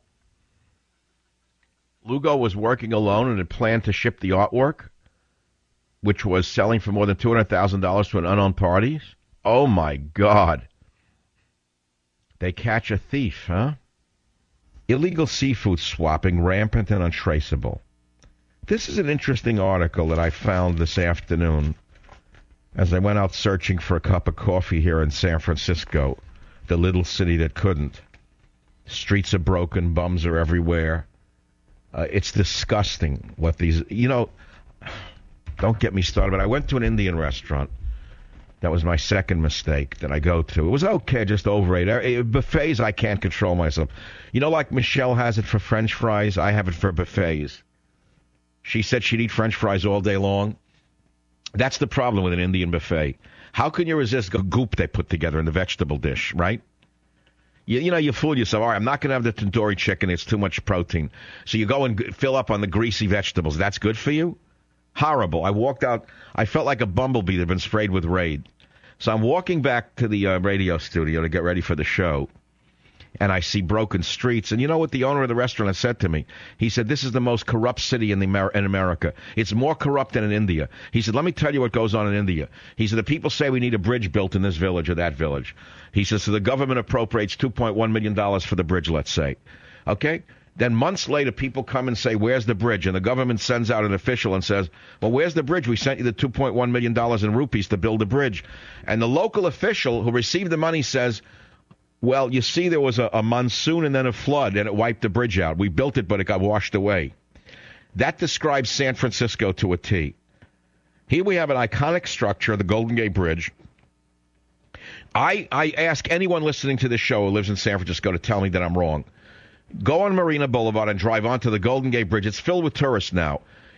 Lugo was working alone and had planned to ship the artwork, which was selling for more than two hundred thousand dollars to an unknown party. Oh, my God. They catch a thief, huh? Illegal seafood swapping rampant and untraceable. This is an interesting article that I found this afternoon as I went out searching for a cup of coffee here in San Francisco, the little city that couldn't. Streets are broken, bums are everywhere. Uh, it's disgusting what these, you know, don't get me started, but I went to an Indian restaurant. That was my second mistake that I go to. It was okay, just overrated. Buffets, I can't control myself. You know, like Michelle has it for French fries, I have it for buffets. She said she'd eat French fries all day long. That's the problem with an Indian buffet. How can you resist the goop they put together in the vegetable dish, right? You, you know, you fool yourself. All right, I'm not going to have the tandoori chicken. It's too much protein. So you go and fill up on the greasy vegetables. That's good for you? Horrible. I walked out. I felt like a bumblebee that had been sprayed with Raid. So I'm walking back to the uh, radio studio to get ready for the show, and I see broken streets. And you know what the owner of the restaurant has said to me? He said, this is the most corrupt city in, the Amer- in America. It's more corrupt than in India. He said, let me tell you what goes on in India. He said, the people say we need a bridge built in this village or that village. He says, so the government appropriates two point one million dollars for the bridge, let's say. Okay? Then months later, people come and say, where's the bridge? And the government sends out an official and says, well, where's the bridge? We sent you the two point one million dollars in rupees to build the bridge. And the local official who received the money says, well, you see, there was a, a monsoon and then a flood, and it wiped the bridge out. We built it, but it got washed away. That describes San Francisco to a T. Here we have an iconic structure, the Golden Gate Bridge. I, I ask anyone listening to this show who lives in San Francisco to tell me that I'm wrong. Go on Marina Boulevard and drive onto the Golden Gate Bridge. It's filled with tourists now.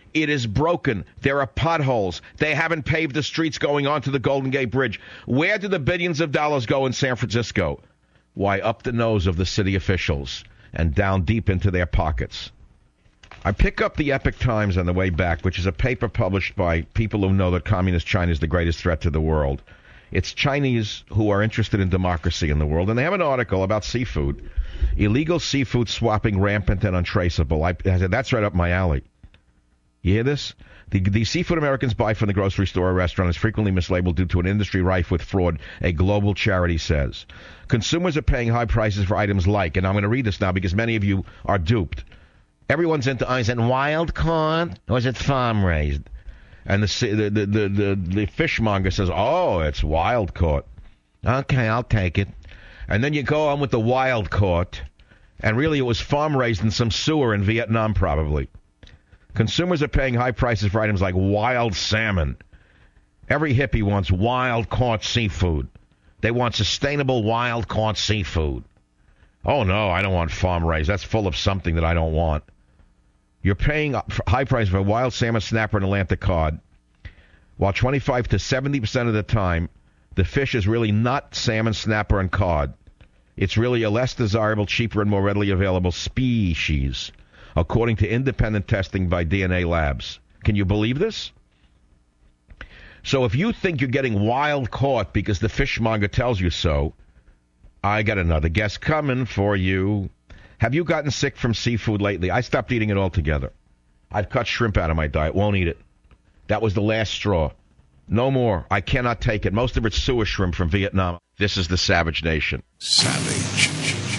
It is broken. There are potholes. They haven't paved the streets going onto the Golden Gate Bridge. Where do the billions of dollars go in San Francisco? Why, up the nose of the city officials and down deep into their pockets. I pick up the Epoch Times on the way back, which is a paper published by people who know that communist China is the greatest threat to the world. It's Chinese who are interested in democracy in the world, and they have an article about seafood. Illegal seafood swapping rampant and untraceable. I, I said, that's right up my alley. You hear this? The, the seafood Americans buy from the grocery store or restaurant is frequently mislabeled due to an industry rife with fraud, a global charity says. Consumers are paying high prices for items like, and I'm going to read this now because many of you are duped. Everyone's into, is it wild caught or is it farm raised? And the, the, the, the, the, the fishmonger says, oh, it's wild caught. Okay, I'll take it. And then you go on with the wild caught, and really it was farm raised in some sewer in Vietnam probably. Consumers are paying high prices for items like wild salmon. Every hippie wants wild-caught seafood. They want sustainable wild-caught seafood. Oh, no, I don't want farm-raised. That's full of something that I don't want. You're paying high price for wild salmon, snapper, and Atlantic cod, while twenty-five to seventy percent of the time, the fish is really not salmon, snapper, and cod. It's really a less desirable, cheaper, and more readily available species, according to independent testing by D N A labs. Can you believe this? So if you think you're getting wild caught because the fishmonger tells you so, I got another guess coming for you. Have you gotten sick from seafood lately? I stopped eating it altogether. I've cut shrimp out of my diet. Won't eat it. That was the last straw. No more. I cannot take it. Most of it's sewer shrimp from Vietnam. This is the Savage Nation. Savage.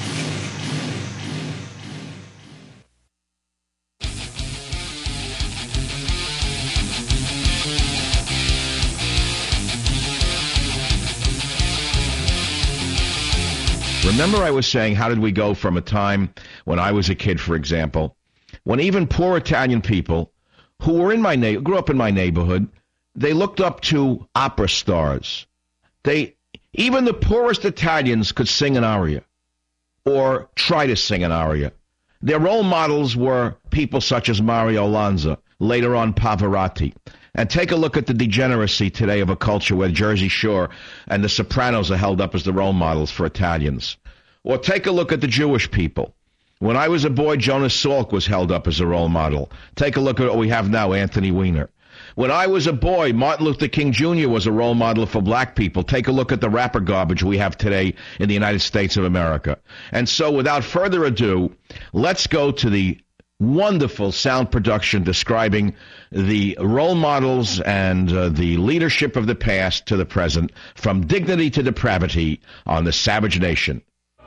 Remember I was saying, how did we go from a time when I was a kid, for example, when even poor Italian people who were in my na- grew up in my neighborhood, they looked up to opera stars. They, even the poorest Italians could sing an aria or try to sing an aria. Their role models were people such as Mario Lanza, later on Pavarotti. And take a look at the degeneracy today of a culture where Jersey Shore and The Sopranos are held up as the role models for Italians. Or take a look at the Jewish people. When I was a boy, Jonas Salk was held up as a role model. Take a look at what we have now, Anthony Weiner. When I was a boy, Martin Luther King Junior was a role model for black people. Take a look at the rapper garbage we have today in the United States of America. And so without further ado, let's go to the wonderful sound production describing the role models and uh, the leadership of the past to the present, from dignity to depravity, on the Savage Nation.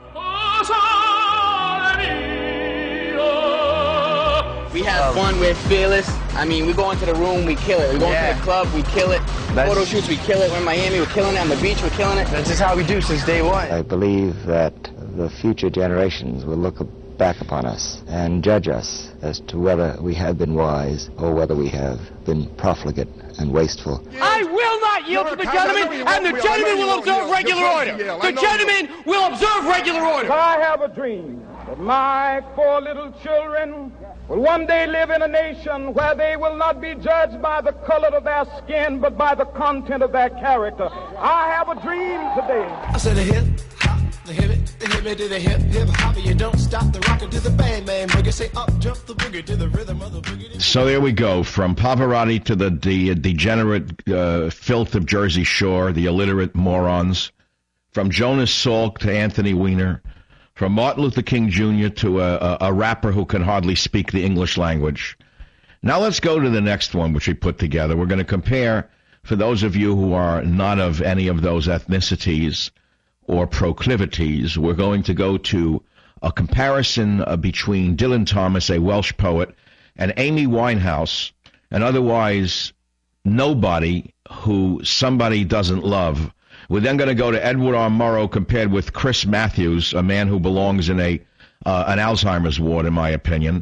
We have fun, we're fearless. I mean, we go into the room, we kill it. We go yeah. into the club, we kill it. That's, Photo shoots, we kill it. We're in Miami, we're killing it. On the beach, we're killing it. That's just how we do since day one. I believe that the future generations will look back upon us and judge us as to whether we have been wise or whether we have been profligate and wasteful. I will not yield to the gentleman, and the gentleman will observe regular order. The gentleman will observe regular order. I have a dream that my four little children will one day live in a nation where they will not be judged by the color of their skin, but by the content of their character. I have a dream today. I said a hip hop, the hip it, the hip it to the hip hip hop. You don't stop the rockin' to the bang bang boogie. Say up jump the boogie to the rhythm of the boogie. So there we go, from Pavarotti to the de- degenerate uh, filth of Jersey Shore, the illiterate morons, from Jonas Salk to Anthony Weiner, from Martin Luther King Junior to a, a, a rapper who can hardly speak the English language. Now let's go to the next one, which we put together. We're going to compare, for those of you who are not of any of those ethnicities or proclivities, we're going to go to a comparison uh, between Dylan Thomas, a Welsh poet, and Amy Winehouse, an otherwise nobody who somebody doesn't love. We're then going to go to Edward R. Murrow compared with Chris Matthews, a man who belongs in a uh, an Alzheimer's ward, in my opinion.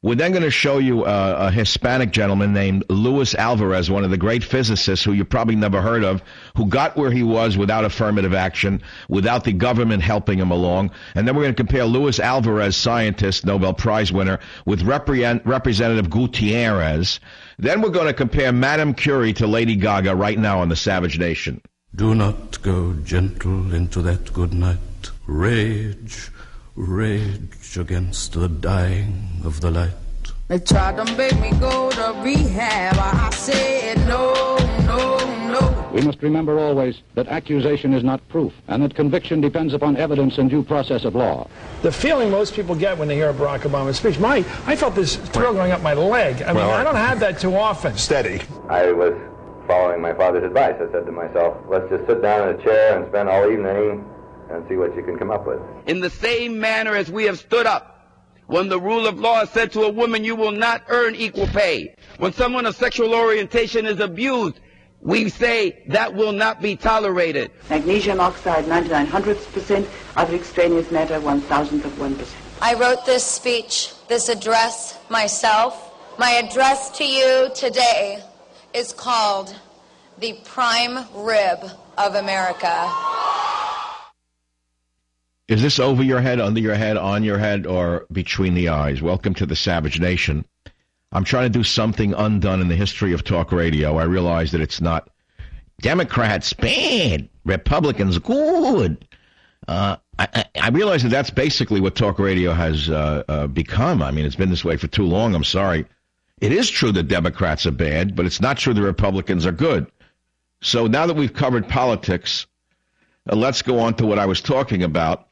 We're then going to show you uh, a Hispanic gentleman named Luis Alvarez, one of the great physicists who you probably never heard of, who got where he was without affirmative action, without the government helping him along. And then we're going to compare Luis Alvarez, scientist, Nobel Prize winner, with Repre- Representative Gutierrez. Then we're going to compare Madame Curie to Lady Gaga right now on the Savage Nation. Do not go gentle into that good night. Rage, rage against the dying of the light. They tried to make me go to rehab. I said no, no, no. We must remember always that accusation is not proof, and that conviction depends upon evidence and due process of law. The feeling most people get when they hear a Barack Obama speech, my, I felt this thrill going up my leg. I mean, well, I don't have that too often. Steady. I was following my father's advice. I said to myself, let's just sit down in a chair and spend all evening and see what you can come up with. In the same manner as we have stood up when the rule of law said to a woman, you will not earn equal pay. When someone of sexual orientation is abused, we say that will not be tolerated. Magnesium oxide, ninety-nine hundredths percent, other extraneous matter, one thousandth of one percent. I wrote this speech, this address, myself. My address to you today is called the Prime Rib of America. Is this over your head, under your head, on your head, or between the eyes? Welcome to the Savage Nation. I'm trying to do something undone in the history of talk radio. I realize that it's not Democrats bad, Republicans good. Uh, I, I realize that that's basically what talk radio has uh, uh, become. I mean, it's been this way for too long. I'm sorry. It is true that Democrats are bad, but it's not true that Republicans are good. So now that we've covered politics, uh, let's go on to what I was talking about.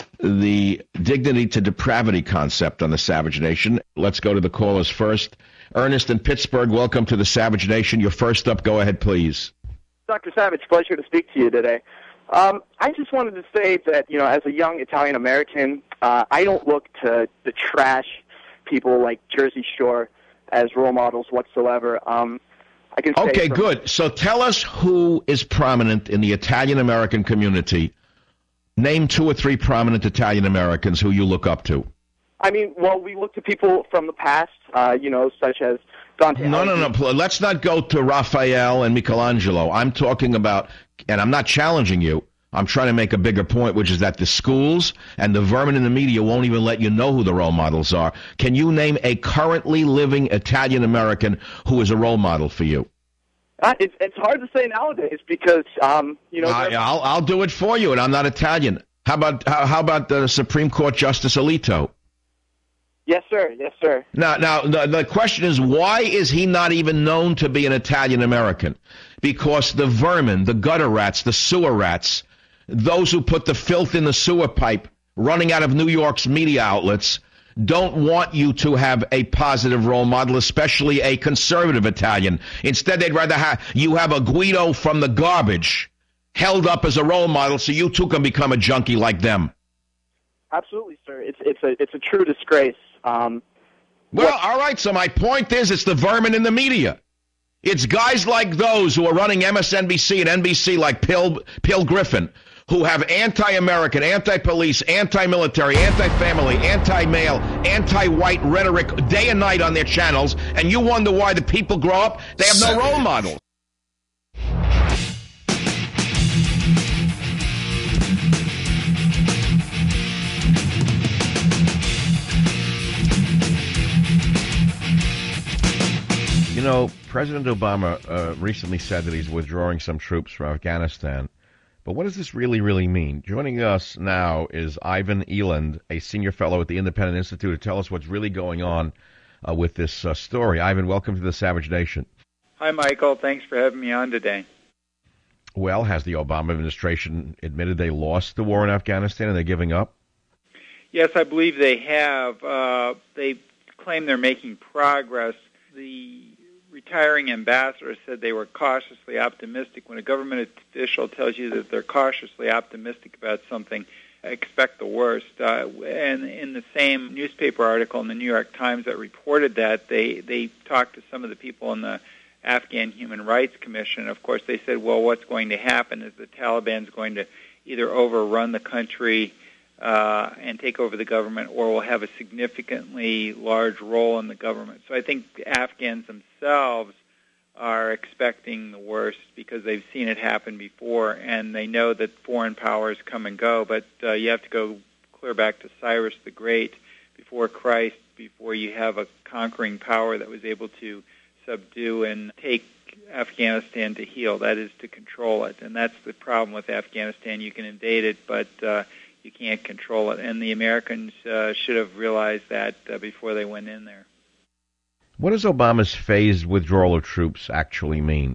The dignity to depravity concept on the Savage Nation. Let's go to the callers first. Ernest in Pittsburgh, welcome to the Savage Nation. You're first up. Go ahead, please. Doctor Savage, pleasure to speak to you today. Um, I just wanted to say that, you know, as a young Italian-American, uh, I don't look to, to trash people like Jersey Shore as role models whatsoever. Um, I can say okay, from- good. So tell us who is prominent in the Italian-American community. Name two or three prominent Italian-Americans who you look up to. I mean, well, we look to people from the past, uh, you know, such as Dante. No, no, no. Let's not go to Raphael and Michelangelo. I'm talking about, and I'm not challenging you, I'm trying to make a bigger point, which is that the schools and the vermin in the media won't even let you know who the role models are. Can you name a currently living Italian-American who is a role model for you? Uh, it's, it's hard to say nowadays because, um, you know... I, I'll, I'll do it for you, and I'm not Italian. How about how, how about the Supreme Court Justice Alito? Yes, sir. Yes, sir. Now, now the, the question is, why is he not even known to be an Italian-American? Because the vermin, the gutter rats, the sewer rats, those who put the filth in the sewer pipe running out of New York's media outlets don't want you to have a positive role model, especially a conservative Italian. Instead, they'd rather have you have a Guido from the garbage held up as a role model so you too can become a junkie like them. Absolutely, sir. It's it's a it's a true disgrace. Um, well, what- all right, so my point is it's the vermin in the media. It's guys like those who are running M S N B C and N B C like Pill, Pill Griffin, who have anti-American, anti-police, anti-military, anti-family, anti-male, anti-white rhetoric day and night on their channels, and you wonder why the people grow up, they have no role models. You know, President Obama uh, recently said that he's withdrawing some troops from Afghanistan. But what does this really, really mean? Joining us now is Ivan Eland, a senior fellow at the Independent Institute, to tell us what's really going on uh, with this uh, story. Ivan, welcome to the Savage Nation. Hi, Michael. Thanks for having me on today. Well, has the Obama administration admitted they lost the war in Afghanistan and they're giving up? Yes, I believe they have. Uh, they claim they're making progress. The retiring ambassador said they were cautiously optimistic. When a government official tells you that they're cautiously optimistic about something, expect the worst. Uh, and in the same newspaper article in the New York Times that reported that, they, they talked to some of the people in the Afghan Human Rights Commission. Of course, they said, well, what's going to happen is the Taliban's going to either overrun the country uh, and take over the government, or will have a significantly large role in the government. So I think Afghans themselves are expecting the worst because they've seen it happen before, and they know that foreign powers come and go, but uh, you have to go clear back to Cyrus the Great before Christ, before you have a conquering power that was able to subdue and take Afghanistan to heel, that is, to control it. And that's the problem with Afghanistan. You can invade it, but uh, you can't control it. And the Americans uh, should have realized that uh, before they went in there. What does Obama's phased withdrawal of troops actually mean?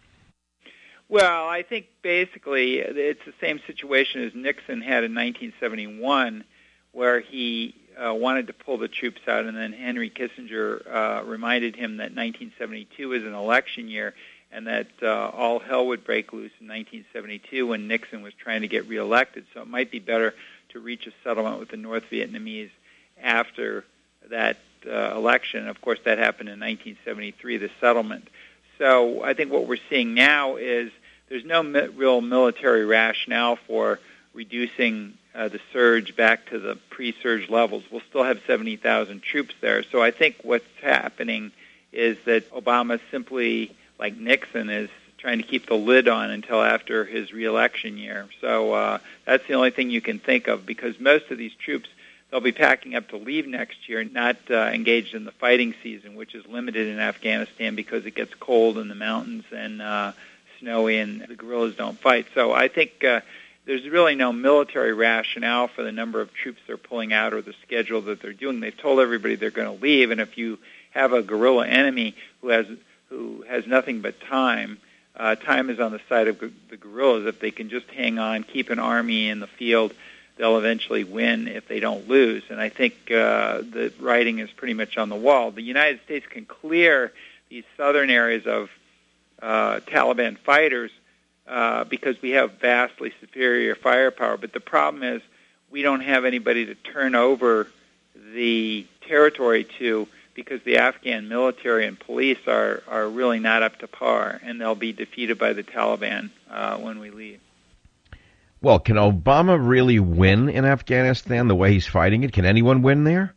Well, I think basically it's the same situation as Nixon had in nineteen seventy-one, where he uh, wanted to pull the troops out, and then Henry Kissinger uh, reminded him that nineteen seventy-two was an election year, and that uh, all hell would break loose in nineteen seventy-two when Nixon was trying to get reelected. So it might be better to reach a settlement with the North Vietnamese after that uh, election. Of course, that happened in nineteen seventy-three, the settlement. So I think what we're seeing now is there's no mi- real military rationale for reducing uh, the surge back to the pre-surge levels. We'll still have seventy thousand troops there. So I think what's happening is that Obama simply, like Nixon, is trying to keep the lid on until after his reelection year. So uh, that's the only thing you can think of, because most of these troops, they'll be packing up to leave next year, not uh, engaged in the fighting season, which is limited in Afghanistan because it gets cold in the mountains and uh, snowy, and the guerrillas don't fight. So I think uh, there's really no military rationale for the number of troops they're pulling out or the schedule that they're doing. They've told everybody they're going to leave, and if you have a guerrilla enemy who has who has nothing but time, uh, time is on the side of gu- the guerrillas. If they can just hang on, keep an army in the field, they'll eventually win if they don't lose. And I think uh, the writing is pretty much on the wall. The United States can clear these southern areas of uh, Taliban fighters uh, because we have vastly superior firepower. But the problem is we don't have anybody to turn over the territory to, because the Afghan military and police are, are really not up to par, and they'll be defeated by the Taliban uh, when we leave. Well, can Obama really win in Afghanistan the way he's fighting it? Can anyone win there?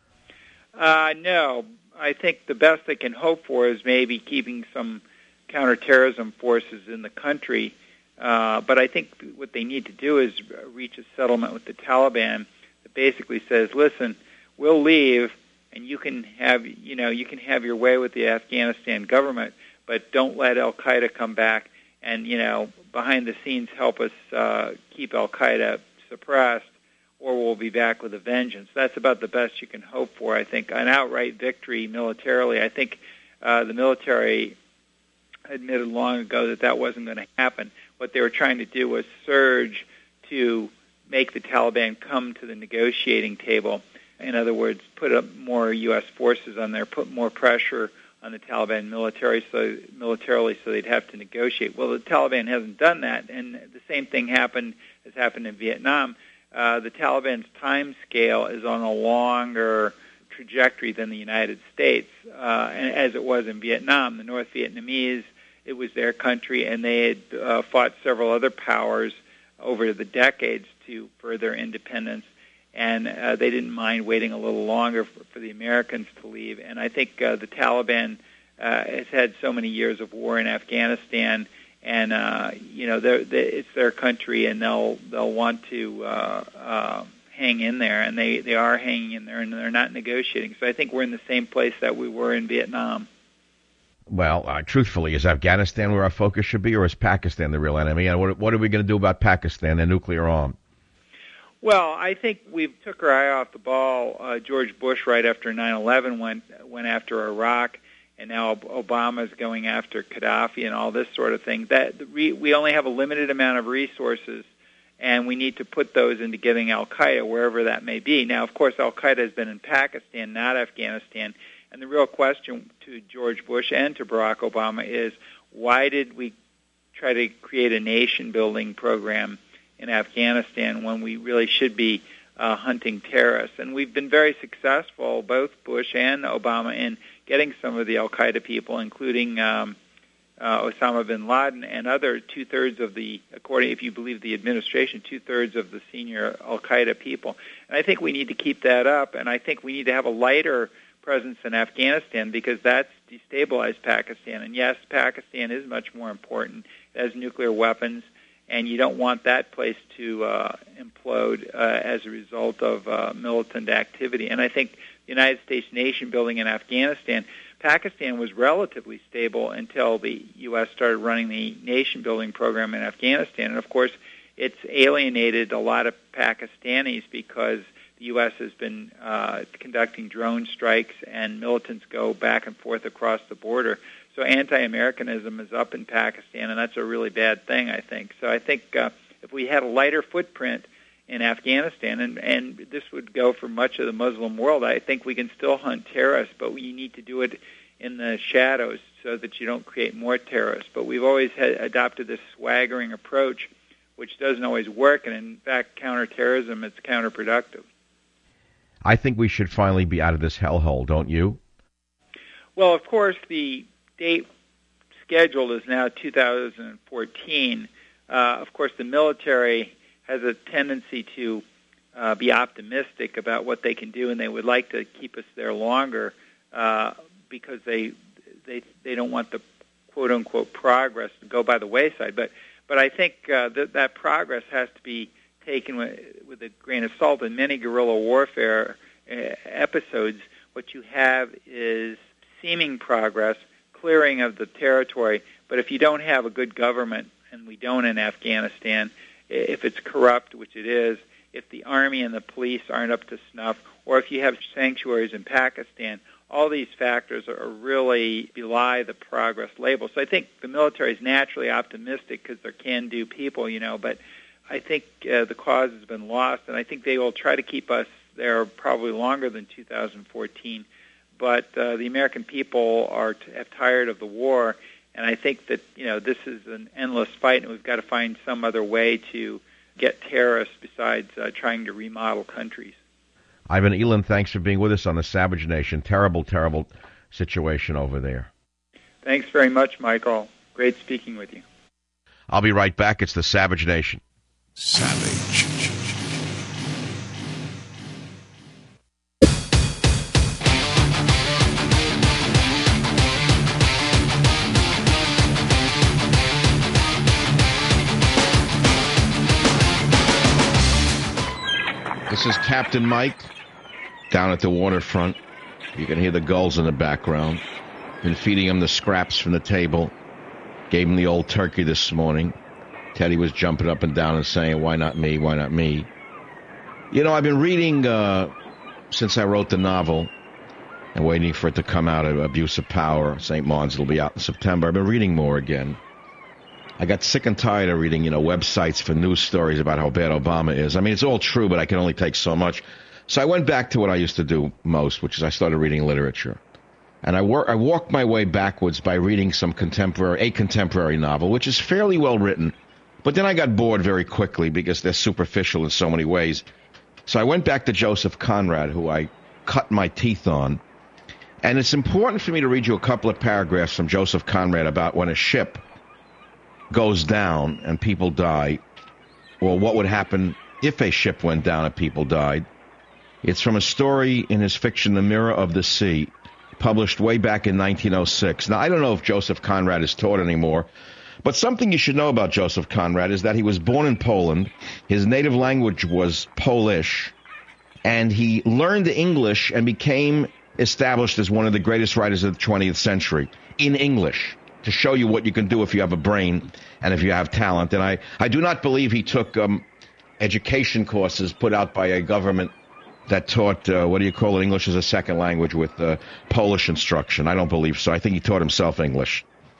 Uh, no. I think the best they can hope for is maybe keeping some counterterrorism forces in the country. Uh, but I think what they need to do is reach a settlement with the Taliban that basically says, listen, we'll leave, and you can have, you know, you can have your way with the Afghanistan government, but don't let Al-Qaeda come back and, you know, behind the scenes help us uh, keep Al-Qaeda suppressed, or we'll be back with a vengeance. That's about the best you can hope for, I think. An outright victory militarily, I think uh, the military admitted long ago that that wasn't going to happen. What they were trying to do was surge to make the Taliban come to the negotiating table. In other words, put up more U S forces on there, put more pressure on the Taliban military, so militarily, so they'd have to negotiate. Well, the Taliban hasn't done that, and the same thing happened has happened in Vietnam. Uh, the Taliban's time scale is on a longer trajectory than the United States, uh, and as it was in Vietnam. The North Vietnamese, it was their country, and they had uh, fought several other powers over the decades to further independence. And uh, they didn't mind waiting a little longer for, for the Americans to leave. And I think uh, the Taliban uh, has had so many years of war in Afghanistan, and uh, you know, they're, they're, it's their country, and they'll they'll want to uh, uh, hang in there, and they, they are hanging in there, and they're not negotiating. So I think we're in the same place that we were in Vietnam. Well, uh, truthfully, is Afghanistan where our focus should be, or is Pakistan the real enemy? And what, what are we going to do about Pakistan and nuclear arm? Well, I think we took our eye off the ball. Uh, George Bush, right after nine eleven, went went after Iraq, and now Obama's going after Gaddafi and all this sort of thing. That we only have a limited amount of resources, and we need to put those into getting Al-Qaeda wherever that may be. Now, of course, Al-Qaeda has been in Pakistan, not Afghanistan, and the real question to George Bush and to Barack Obama is, why did we try to create a nation-building program in Afghanistan when we really should be uh, hunting terrorists? And we've been very successful, both Bush and Obama, in getting some of the Al-Qaeda people, including um, uh, Osama bin Laden and other two-thirds of the, according, if you believe the administration, two-thirds of the senior al-Qaeda people. And I think we need to keep that up, and I think we need to have a lighter presence in Afghanistan because that's destabilized Pakistan. And yes, Pakistan is much more important. It has nuclear weapons, and you don't want that place to uh, implode uh, as a result of uh, militant activity. And I think the United States nation building in Afghanistan, Pakistan was relatively stable until the U S started running the nation-building program in Afghanistan. And, of course, it's alienated a lot of Pakistanis because the U S has been uh, conducting drone strikes and militants go back and forth across the border. So anti-Americanism is up in Pakistan, and that's a really bad thing, I think. So I think uh, if we had a lighter footprint in Afghanistan, and, and this would go for much of the Muslim world, I think we can still hunt terrorists, but we need to do it in the shadows so that you don't create more terrorists. But we've always had, adopted this swaggering approach, which doesn't always work, and in fact, counterterrorism, it's counterproductive. I think we should finally be out of this hellhole, don't you? Well, of course, the date scheduled is now two thousand fourteen. Uh, of course, the military has a tendency to uh, be optimistic about what they can do, and they would like to keep us there longer uh, because they they they don't want the quote unquote progress to go by the wayside. But but I think uh, that that progress has to be taken with, with a grain of salt. In many guerrilla warfare uh, episodes, what you have is seeming progress, clearing of the territory. But if you don't have a good government, and we don't in Afghanistan, if it's corrupt, which it is, if the army and the police aren't up to snuff, or if you have sanctuaries in Pakistan, all these factors are really belie the progress label. So I think the military is naturally optimistic because they're can-do people, you know, but I think uh, the cause has been lost, and I think they will try to keep us there probably longer than two thousand fourteen. But uh, the American people are t- have tired of the war, and I think that, you know, this is an endless fight, and we've got to find some other way to get terrorists besides uh, trying to remodel countries. Ivan Elam, thanks for being with us on the Savage Nation. Terrible, terrible situation over there. Thanks very much, Michael. Great speaking with you. I'll be right back. It's the Savage Nation. Savage. This is Captain Mike down at the waterfront. You can hear the gulls in the background. Been feeding him the scraps from the table. Gave him the old turkey this morning. Teddy was jumping up and down and saying, why not me, why not me? You know, I've been reading uh, since I wrote the novel and waiting for it to come out, Abuse of Power. Saint Maun's, it'll be out in September. I've been reading more again. I got sick and tired of reading, you know, websites for news stories about how bad Obama is. I mean, it's all true, but I can only take so much. So I went back to what I used to do most, which is I started reading literature. And I, wor- I walked my way backwards by reading some contemporary, a contemporary novel, which is fairly well written. But then I got bored very quickly because they're superficial in so many ways. So I went back to Joseph Conrad, who I cut my teeth on. And it's important for me to read you a couple of paragraphs from Joseph Conrad about when a ship goes down and people die, or what would happen if a ship went down and people died. It's from a story in his fiction, The Mirror of the Sea, published way back in nineteen oh six. Now, I don't know if Joseph Conrad is taught anymore, but something you should know about Joseph Conrad is that he was born in Poland. His native language was Polish, and he learned English and became established as one of the greatest writers of the twentieth century in English, to show you what you can do if you have a brain and if you have talent. And I, I do not believe he took um, education courses put out by a government that taught, uh, what do you call it, English as a second language with uh, Polish instruction. I don't believe so. I think he taught himself English.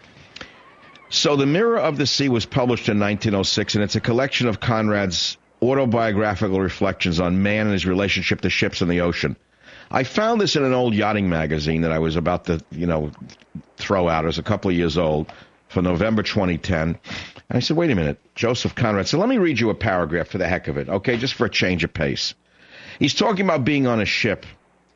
So The Mirror of the Sea was published in nineteen oh six, and it's a collection of Conrad's autobiographical reflections on man and his relationship to ships in the ocean. I found this in an old yachting magazine that I was about to, you know, throw out. It was a couple of years old, for November twenty ten. And I said, wait a minute, Joseph Conrad. So let me read you a paragraph for the heck of it, okay, just for a change of pace. He's talking about being on a ship,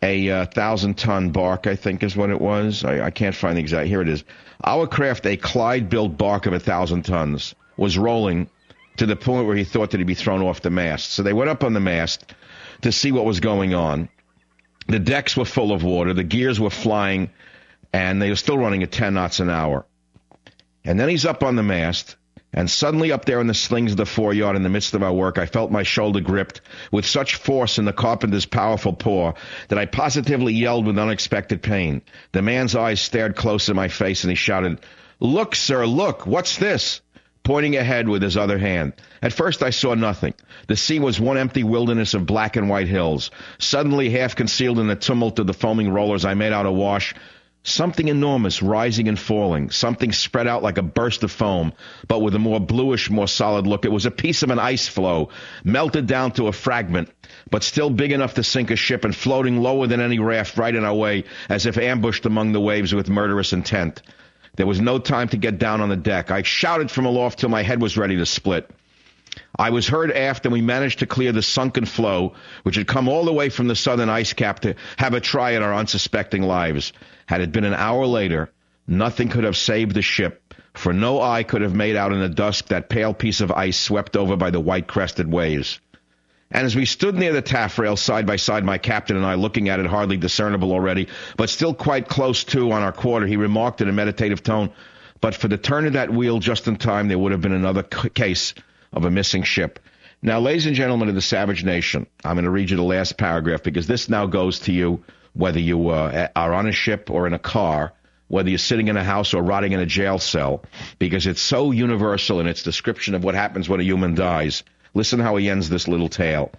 a uh, thousand-ton bark, I think is what it was. I, I can't find the exact. Here it is. Our craft, a Clyde-built bark of a thousand tons, was rolling to the point where he thought that he'd be thrown off the mast. So they went up on the mast to see what was going on. The decks were full of water. The gears were flying, and they were still running at ten knots an hour. And then he's up on the mast, and suddenly up there in the slings of the foreyard in the midst of our work, I felt my shoulder gripped with such force in the carpenter's powerful paw that I positively yelled with unexpected pain. The man's eyes stared close in my face, and he shouted, "Look, sir, look, what's this?" pointing ahead with his other hand. At first I saw nothing. The sea was one empty wilderness of black and white hills. Suddenly, half concealed in the tumult of the foaming rollers, I made out awash something enormous rising and falling, something spread out like a burst of foam, but with a more bluish, more solid look. It was a piece of an ice floe, melted down to a fragment, but still big enough to sink a ship and floating lower than any raft right in our way, as if ambushed among the waves with murderous intent. There was no time to get down on the deck. I shouted from aloft till my head was ready to split. I was heard aft, and we managed to clear the sunken floe, which had come all the way from the southern ice cap to have a try at our unsuspecting lives. Had it been an hour later, nothing could have saved the ship, for no eye could have made out in the dusk that pale piece of ice swept over by the white-crested waves. And as we stood near the taffrail, side by side, my captain and I, looking at it, hardly discernible already, but still quite close to on our quarter, he remarked in a meditative tone, "But for the turn of that wheel just in time, there would have been another c- case of a missing ship." Now, ladies and gentlemen of the Savage Nation, I'm going to read you the last paragraph, because this now goes to you, whether you uh, are on a ship or in a car, whether you're sitting in a house or rotting in a jail cell, because it's so universal in its description of what happens when a human dies. Listen how he ends this little tale.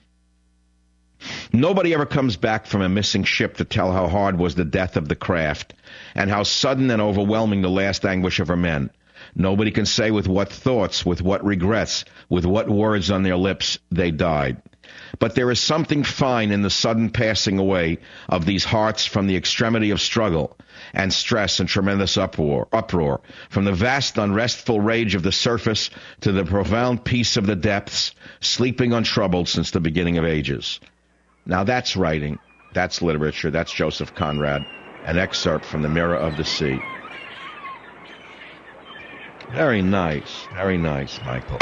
Nobody ever comes back from a missing ship to tell how hard was the death of the craft, and how sudden and overwhelming the last anguish of her men. Nobody can say with what thoughts, with what regrets, with what words on their lips they died. But there is something fine in the sudden passing away of these hearts from the extremity of struggle and stress and tremendous uproar, uproar, from the vast unrestful rage of the surface to the profound peace of the depths, sleeping untroubled since the beginning of ages. Now that's writing, that's literature, that's Joseph Conrad, an excerpt from The Mirror of the Sea. Very nice, very nice, Michael.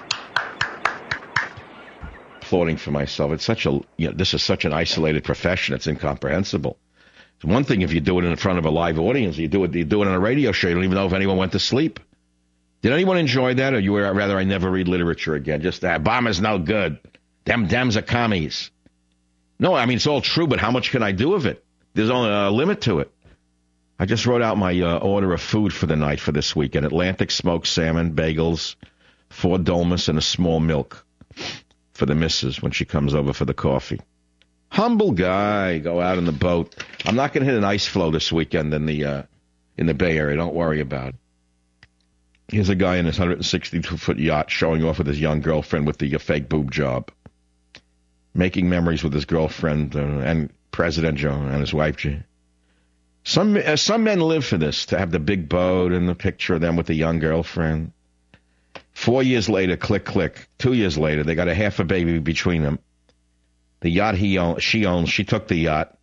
Applauding for myself. It's such a, you know, this is such an isolated profession. It's incomprehensible. It's one thing if you do it in front of a live audience. You do it, you do it on a radio show. You don't even know if anyone went to sleep. Did anyone enjoy that, or you were rather I never read literature again? Just that Obama's no good. Them Dems are commies. No, I mean it's all true, but how much can I do of it? There's only a limit to it. I just wrote out my uh, order of food for the night for this weekend: Atlantic smoked salmon, bagels, four dolmas, and a small milk for the missus when she comes over for the coffee. Humble guy, go out in the boat. I'm not going to hit an ice floe this weekend in the uh, in the Bay Area. Don't worry about it. Here's a guy in his one hundred sixty-two foot yacht showing off with his young girlfriend with the uh, fake boob job, making memories with his girlfriend uh, and President Joe and his wife. Some uh, some men live for this, to have the big boat and the picture of them with the young girlfriend. Four years later, click, click. Two years later, they got a half a baby between them. The yacht he own, she owns, she took the yacht.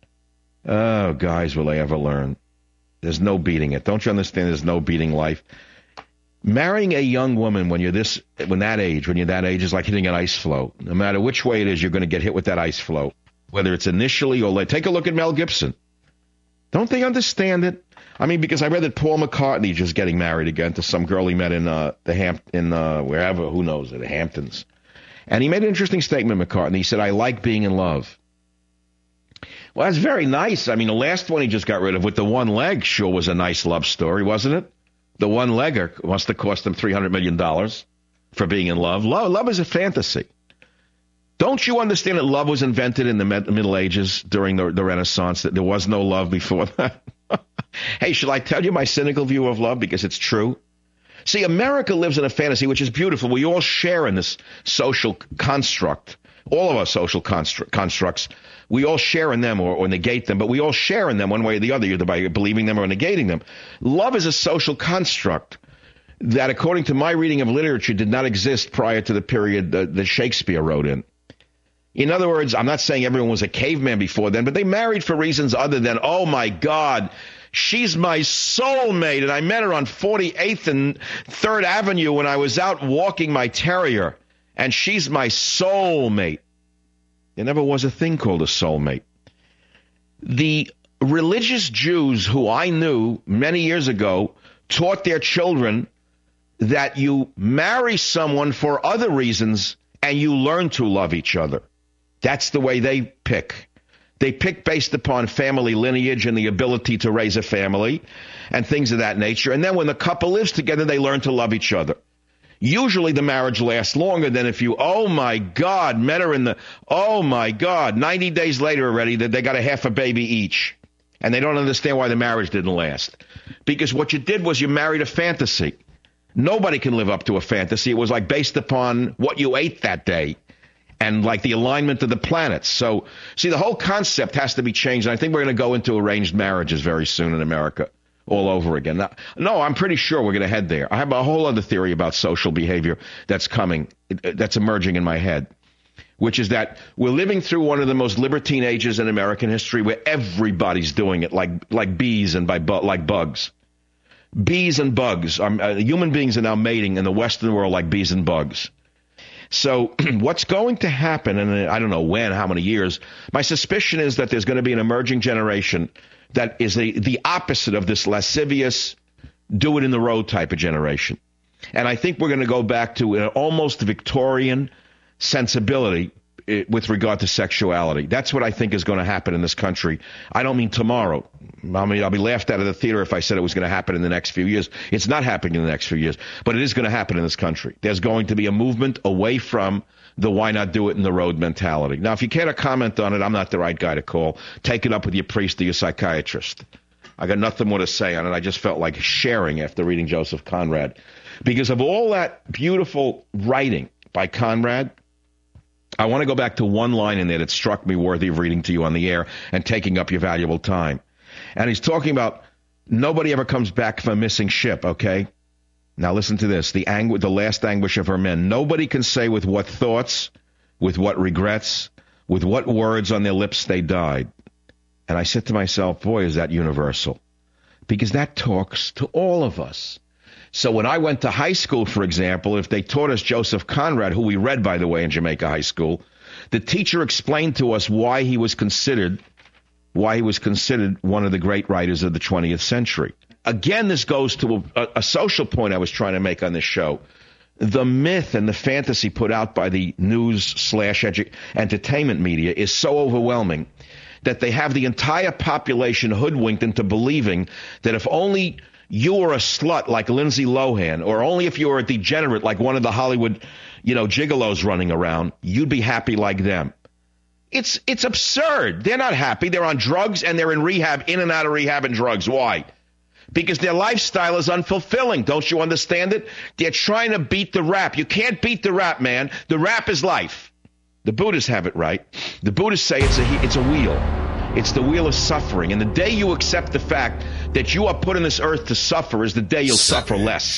Oh, guys, will they ever learn? There's no beating it. Don't you understand there's no beating life? Marrying a young woman when you're this, when that age, when you're that age, is like hitting an ice floe. No matter which way it is, you're going to get hit with that ice floe. Whether it's initially or later. Take a look at Mel Gibson. Don't they understand it? I mean, because I read that Paul McCartney just getting married again to some girl he met in uh, the Ham in uh, wherever, who knows, the Hamptons. And he made an interesting statement, McCartney. He said, "I like being in love." Well, that's very nice. I mean, the last one he just got rid of with the one leg sure was a nice love story, wasn't it? The one-legger must have cost him three hundred million dollars for being in love. Love, love is a fantasy. Don't you understand that love was invented in the Middle Ages during the, the Renaissance, that there was no love before that? Hey, shall I tell you my cynical view of love, because it's true? See, America lives in a fantasy, which is beautiful. We all share in this social construct. All of our social constru- constructs, we all share in them or, or negate them, but we all share in them one way or the other, either by believing them or negating them. Love is a social construct that, according to my reading of literature, did not exist prior to the period that, that Shakespeare wrote in. In other words, I'm not saying everyone was a caveman before then, but they married for reasons other than, oh, my God, she's my soulmate, and I met her on forty-eighth and third Avenue when I was out walking my terrier, and she's my soulmate. There never was a thing called a soulmate. The religious Jews who I knew many years ago taught their children that you marry someone for other reasons and you learn to love each other. That's the way they pick. They pick based upon family lineage and the ability to raise a family and things of that nature. And then when the couple lives together, they learn to love each other. Usually the marriage lasts longer than if you, oh, my God, met her in the, oh, my God, ninety days later already, that they got a half a baby each. And they don't understand why the marriage didn't last. Because what you did was you married a fantasy. Nobody can live up to a fantasy. It was like based upon what you ate that day and like the alignment of the planets. So, see, the whole concept has to be changed. And I think we're going to go into arranged marriages very soon in America all over again. Now, no, I'm pretty sure we're going to head there. I have a whole other theory about social behavior that's coming, that's emerging in my head, which is that we're living through one of the most libertine ages in American history where everybody's doing it like like bees and by bu- like bugs. Bees and bugs. Um, uh, human beings are now mating in the Western world like bees and bugs. So what's going to happen, and I don't know when, how many years, my suspicion is that there's going to be an emerging generation that is a, the opposite of this lascivious, do-it-in-the-road type of generation. And I think we're going to go back to an almost Victorian sensibility with regard to sexuality. That's what I think is going to happen in this country. I don't mean tomorrow. I mean, I'll be laughed out of the theater if I said it was going to happen in the next few years. It's not happening in the next few years, but it is going to happen in this country. There's going to be a movement away from the why not do it in the road mentality. Now, if you care to comment on it, I'm not the right guy to call. Take it up with your priest or your psychiatrist. I got nothing more to say on it. I just felt like sharing after reading Joseph Conrad. Because of all that beautiful writing by Conrad, I want to go back to one line in there that struck me worthy of reading to you on the air and taking up your valuable time. And he's talking about nobody ever comes back from a missing ship, okay? Now listen to this, the angu- the last anguish of her men. Nobody can say with what thoughts, with what regrets, with what words on their lips they died. And I said to myself, boy, is that universal. Because that talks to all of us. So when I went to high school, for example, if they taught us Joseph Conrad, who we read, by the way, in Jamaica High School, the teacher explained to us why he was considered why he was considered one of the great writers of the twentieth century. Again, this goes to a, a social point I was trying to make on this show. The myth and the fantasy put out by the news slash edu- entertainment media is so overwhelming that they have the entire population hoodwinked into believing that if only you were a slut like Lindsay Lohan, or only if you were a degenerate like one of the Hollywood, you know, gigolos running around, you'd be happy like them. It's it's absurd. They're not happy. They're on drugs and they're in rehab, in and out of rehab and drugs. Why? Because their lifestyle is unfulfilling. Don't you understand it? They're trying to beat the rap. You can't beat the rap, man. The rap is life. The Buddhists have it right. The Buddhists say it's a it's a wheel. It's the wheel of suffering. And the day you accept the fact that you are put on this earth to suffer is the day you'll suffer less.